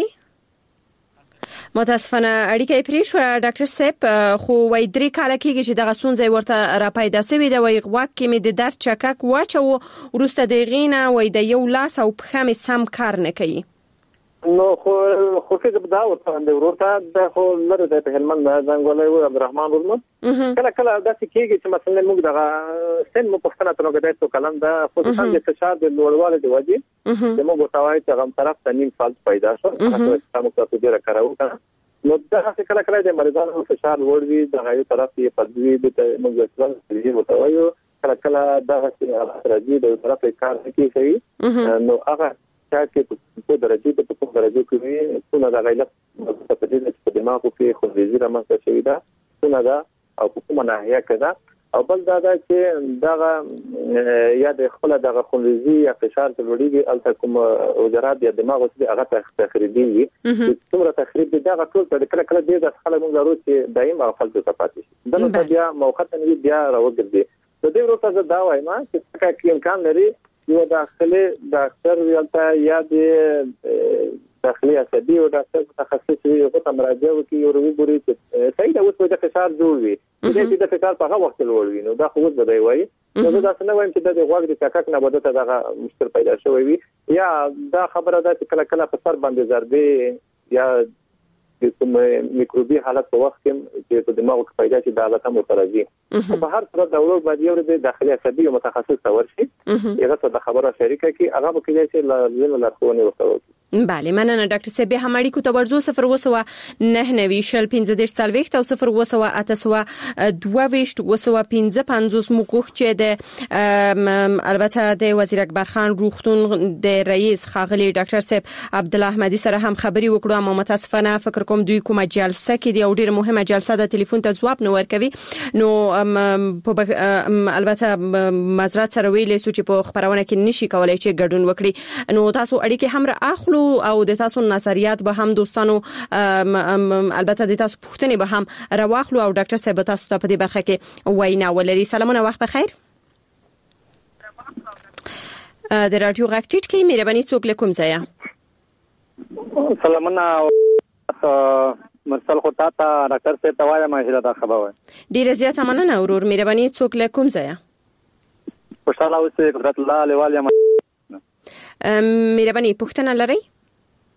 Speaker 4: متاسفانه اړیکه پرې شو ډاکټر صاحب خو وای درې کاله کېږي چې دغه ستونزه ورته را پیدا شوې ده وای غواک کې مې د درد چکک واچو ورسته د غینه وای د یو لاس او پښه مې سم کار نه کوي.
Speaker 5: نو خو کې دا ورته د ورته د خو لره د هلمند ځنګولای و عبدالرحمن ورمن کله دا کېږي چې مثلا موږ دغه سن مو پښتنه تر وګړي ته کلم دا خصوصا د فشار د لوړوالي د وجې د موږ توای چې هم طرف ته نیم فالت پیدا شو هغه څه تاسو ډیره کارو نو دا کله د مریضانو فشار لوړ وي د غوړي طرف یې پدوي د موږ څنګه دی وتاوي کله دا چې راځي د طرف کار کوي نو هغه چې په درجه په درجه کې څونه دا غیلت په دې چې په دماغو کې خو دې زیره ماسه شوی دا څونه دا او کومه ناحیه کده او بل دا چې دا یا د خپل دغه خونریزي یا فشار تلوړيږي الته کوم وزارت یا دماغ اوس هغه تخریبي څومره تخریب دا ټول په کله کله دې د خلک موږ ضرورت چې دایم غفلت ته پاتې شي دغه بیا موقتا بیا راوګرځي د دې وروسته دا وایم چې څنګه امکان لري یو داخلي ډاکټر ویلته یا د داخلي عصبي او ډاکټر متخصص وي او ته مراجعه وکړي او وګوري چې صحیح دا اوس د فشار جوړ وي چې د فشار په هغه وخت لوړ وي نو دا خو اوس بدای وایي نو دا څنګه وایم چې د غوږ د چکک نه بده ته دا مشکل پیدا شوی وي یا دا خبره ده چې کله کله په سر باندې ضربه یا د کوم میکروبي حالت په وخت کې چې په دماغ کې پیدا شي دا حالت هم راځي په هر صورت دا ورو باندې یو د داخلي عصبي او متخصص تورشي یغه څه د خبره شریکه کې هغه به کې چې لازم لارښوونه وکړي.
Speaker 4: بله مننه ډاکټر صاحب به هم اړیکو ته ورزو 0 شل 15 سالويخت او 0 اتسوا 22 55 موقوخ چې د البته د وزیر اکبر خان روغتون د رئیس خاغلی ډاکټر صاحب عبدالله احمدی سره هم خبري وکړو اما متاسفانه فکر کوم دوی کومه جلسه کې دی او ډیره مهمه جلسه د ټلیفون ته جواب نه ورکوي نو البته معذرت سره ویلې سو چې په خبرونه کې نشي کولای چې ګډون وکړي نو تاسو اړیکه هم اخلو او د تاسو نظریات به هم دوستانو البته د تاسو پوښتنې به هم راواخلو او ډاکټر صاحب تاسو ته په دې برخه کې وینا ولري. سلامونه وخت بخیر. د رادیو غاکټیټ کې مهرباني څوک لیکم ځای.
Speaker 12: سلامونه مرسل خو تا ډاکټر صاحب ته وایم چې دا خبره
Speaker 4: ډیره زیاته مننه ورور مهرباني څوک لیکم ځای.
Speaker 12: خوشاله اوسئ قدرت الله لوالیا
Speaker 4: مهرباني پوښتنه لرئ؟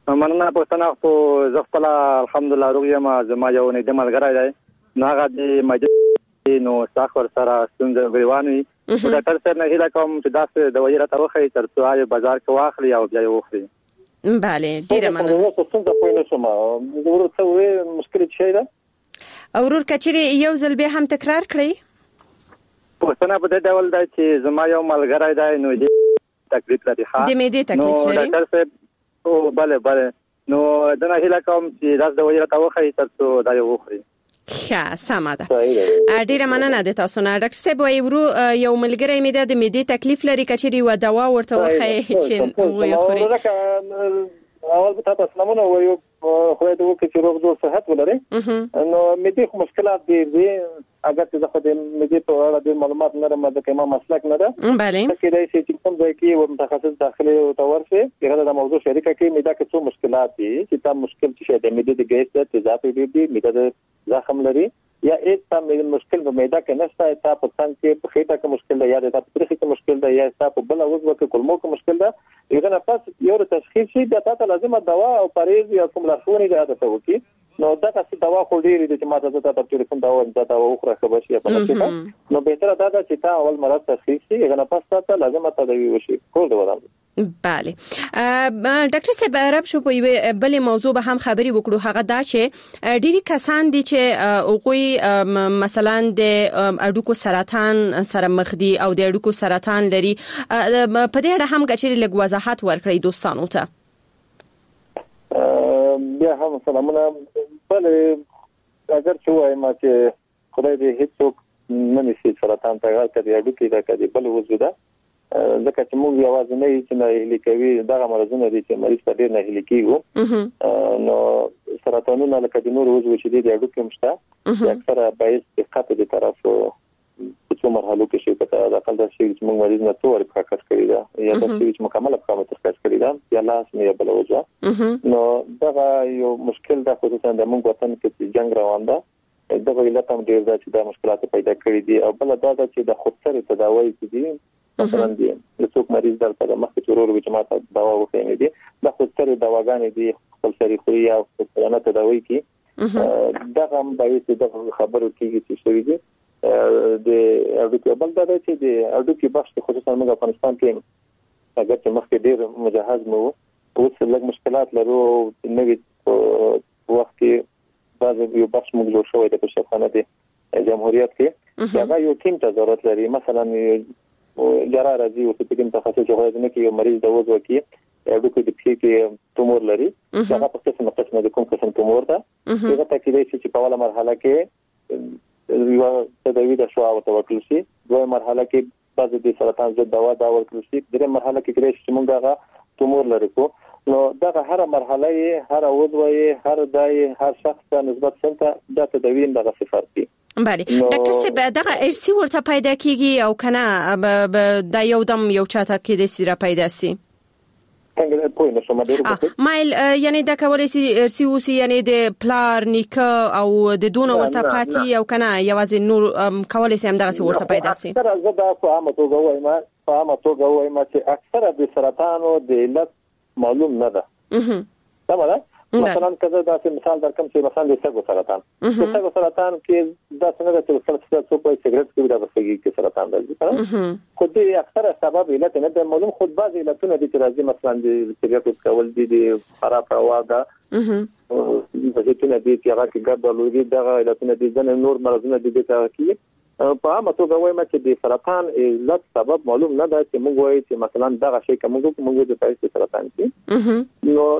Speaker 12: مننه پښتنه خو زغفل الحمدلله روغ ما زما یو نه د ملګری دی ناغه د مجلس نو ساخر سره څنګه غریوانی ډاکټر سره نه هیله کوم چې داسې د ویره تروخه تر څو بازار کې واخلي او بیا وخوري.
Speaker 4: بله ډیره مننه.
Speaker 12: څنګه پوینه شوم ضرورت څه مشکل شي ده
Speaker 4: اورور کچري یو ځل به هم تکرار کړئ.
Speaker 12: پښتنه په دې ډول دا چې زما یو ملګری دی نو دې تکلیف لري ښه
Speaker 4: د معدې تکلیف لري.
Speaker 12: ډاکټر صاحب او بله نو دنه هیله کوم چې داس د ویره تروخه تر څو دا وخوري.
Speaker 4: ښه سمه ده. ډیره مننه د تاسو نه ډاکټر صاحب. وایو یو ملګری مې د معدې تکلیف لري کچري و دوا ورته وخی چې وخوري.
Speaker 12: اول به تاسو سلامونه وایو خو دې وکړي چې روغ جوړ صحت ولري. نو معدې خو مشکلات دي اگر څه خو د معدې په اړه د معلومات نه لرم د کومه مسلک نه ده.
Speaker 4: بله
Speaker 12: کې دا چې کوم ځای کې و متخصص داخلي او تورسه هغه د موضوع شریکه کې معده کې څه مشکلات دي چې تا مشکل چې د معدې د ګیس د تیزابي دي معده د زخم لري یا ایت تا مشکل په معده کې نشته تا په څنګه کې په خېټه کې مشکل ده یا د تفریح کې مشکل ده یا تا په بل عضو کې کولمو کې مشکل ده هغه نه پس یو تشخیص شي د تاسو لازمه دوا او پرهیز یا کوم لارښوونې ده تاسو وکي. نو دا تاسو دوا خو ډیرې دي چې ما ته د ټلیفون دا وخره خبر شي په لکه نو به تر دا چې تا اول مرض تشخیص شي هغه نه پس تاسو لازمه تداوی وشي کول دا ورته.
Speaker 4: بله ډاکټر صاحب عرب شو په بل موضوع به هم خبري وکړو هغه دا چې ډیری کسان دي چې اوغوي مثلا د اډوکو سرطان سره مخ دي او د اډوکو سرطان لري په دې اړه هم کچري لږ وضاحت ورکړئ دوستانو ته.
Speaker 12: بیا هم سلامونه. بل اگر چې وایم چې خدای دې هیڅوک نه نشي سرطان ته غل کړي اډوکي دا کړي بل وجوده ځکه چې موږ یوازې نه چې نه هلیکوي دغه مرزونه دي چې مریض په ډیر نه هلیکيږي. نو سرطانونه لکه د نور وجو چې دي اډوکي مشته اکثره باعث دقت دي طرفو په څو مرحلو کې شي په دا خپل د شي چې موږ مریض نه تور په کار کوي دا یا د شي چې مکمل په کار کوي دا یا لاس نه بل وجه. نو دا یو مشکل ده خصوصا د موږ وطن کې چې جنگ روان ده دغه علت هم ډیر ده چې دا مشکلات پیدا کړي دي او بل دا چې د خودسري تداوی دي مثلا دي د څوک مریض درته مخکې چورور وي چې ماته دوا وخېنې دي د خودسري دواګانې دي خپل سري خوري او خپل تداوی کې دغه هم باید د خبرو کېږي چې شوی دي د اډوکي بل دا چې د اډوکي بخش خصوصا موږ افغانستان کې اگر چې مخکې ډیر مجهز مو اوس لږ مشکلات لرو نوې وخت کې بعض یو بخش موږ جوړ شوی د پښتونخوا د جمهوریت کې دا یو ټیم ته ضرورت لري مثلا جرا راځي او په کوم تخصص کې نه کې یو مریض د وځو کې اډوکي د پی کې تومور لري هغه په څه قسمه د کوم قسم تومور ده هغه ته کې چې په اوله مرحله کې یو تداوی د شوا او توکل شي دوه مرحله کې بعض د سرطان ضد دوا دا ورکړل شي درې مرحله کې کېږي چې موږ هغه تومور لري کو نو دغه هر مرحله هر عضو هر دای هر شخص ته نسبت څنګه د تداوی دغه صفات دي.
Speaker 4: بله ډاکټر صاحب دغه ارسی ورته پیدا کیږي او کنه د یو دم یو چاته کې د سیره پیدا سي
Speaker 12: څنګه پوه نه شم ډېر
Speaker 4: مایل یعنی د کولای سي ارسی اوسي یعنی د پلار نیکه او د دونه ورته پاتې او کنه یوازې نور کولای سي هم دغه ورته پیدا سي.
Speaker 12: تر زه دا په عامه توګه وایم چې اکثره د سرطان او د علت معلوم نه ده. تمام مثلا کله دا مثال درکم چې مثلا د سګو سرطان کې دا څنګه چې څوک په سیګریټ کې دا بسګي کې سرطان راځي خو دې اکثره سبب علت نه ده معلوم خود بعض علتونه دي چې راځي مثلا د سیګریټ کول دي خراب هوا ده د هیڅ دي چې هغه کې ګډوډ دي دغه علتونه دي ځنه نور مرزونه دي چې په عامه توګه وایم چې د سرطان علت سبب معلوم نه ده چې موږ وایو چې مثلا دغه شی کومه د پیسې سرطان دي نو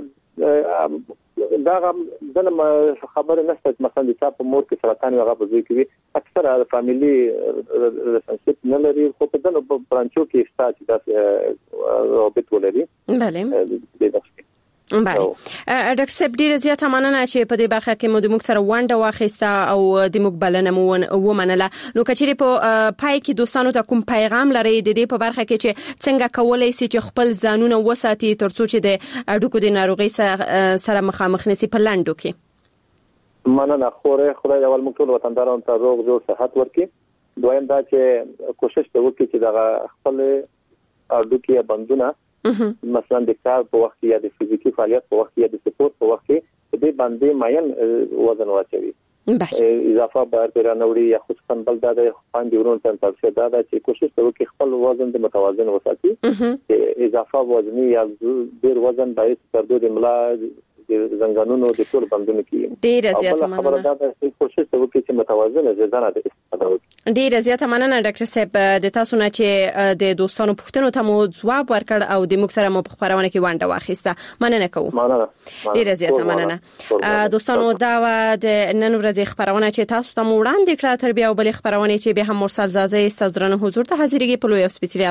Speaker 12: دا دغه خبره نشته مثلا د تاسو مور کې سرطان هغه په ځای کې اکثره فاميلي ریلیشنشپ نه لري خو په دغه برانچو کې ستاسو د رابط ولري.
Speaker 4: بله بله ډاکټر صاحب ډیره زیاته مننه چې په دې برخه کې مو د موږ سره ونډه واخیسته او د موږ بلنه مو ومنله. نو کچېرې په پای کې دوستانو ته کوم پیغام لري د دې په برخه کې چې څنګه کولای شي چې خپل ځانونه وساتي ترڅو چې د اډوکو د ناروغي سره مخامخ نشي په لاندو کې؟
Speaker 12: مننه خدای اول موږ ټول وطندارانو ته روغ جوړ صحت ورکړي. دویم دا چې کوشش وکړي چې دا خپل اډوکي بندونه مثلا د کار په وخت یا د فزیکی فعالیت په وخت یا د سپورت په وخت کې د باندې ماین وزن واچوي اضافه بار پیرانوري یا خصوصا بل د باندې ورون تن تاسو دا چې کوشش وکړي خپل وزن د متوازن وساتي اضافه وزنی یا ډیر وزن باید تر دوه ملا د زنګانونو د ټول بندونو کې
Speaker 4: ډیر زیات مننه
Speaker 12: کوشش وکړي چې متوازن غذا د استفاده وکړي
Speaker 4: ډیر زیات مننه ډاکټر صاحب د تاسو نه چې د دوستانو پوښتنو ته مو ځواب ورکړ او د موږ سره مو په خبرونه کې ونډه واخیسته مننه کوم ډیر زیات مننه دوستانو دا د نن ورځې خبرونه چې تاسو ته وړاندې کړه تر بیا بل خبرونه چې به هم مرسل زازه استاذرانه حضور ته حاضرېږي په لوی او سپیشل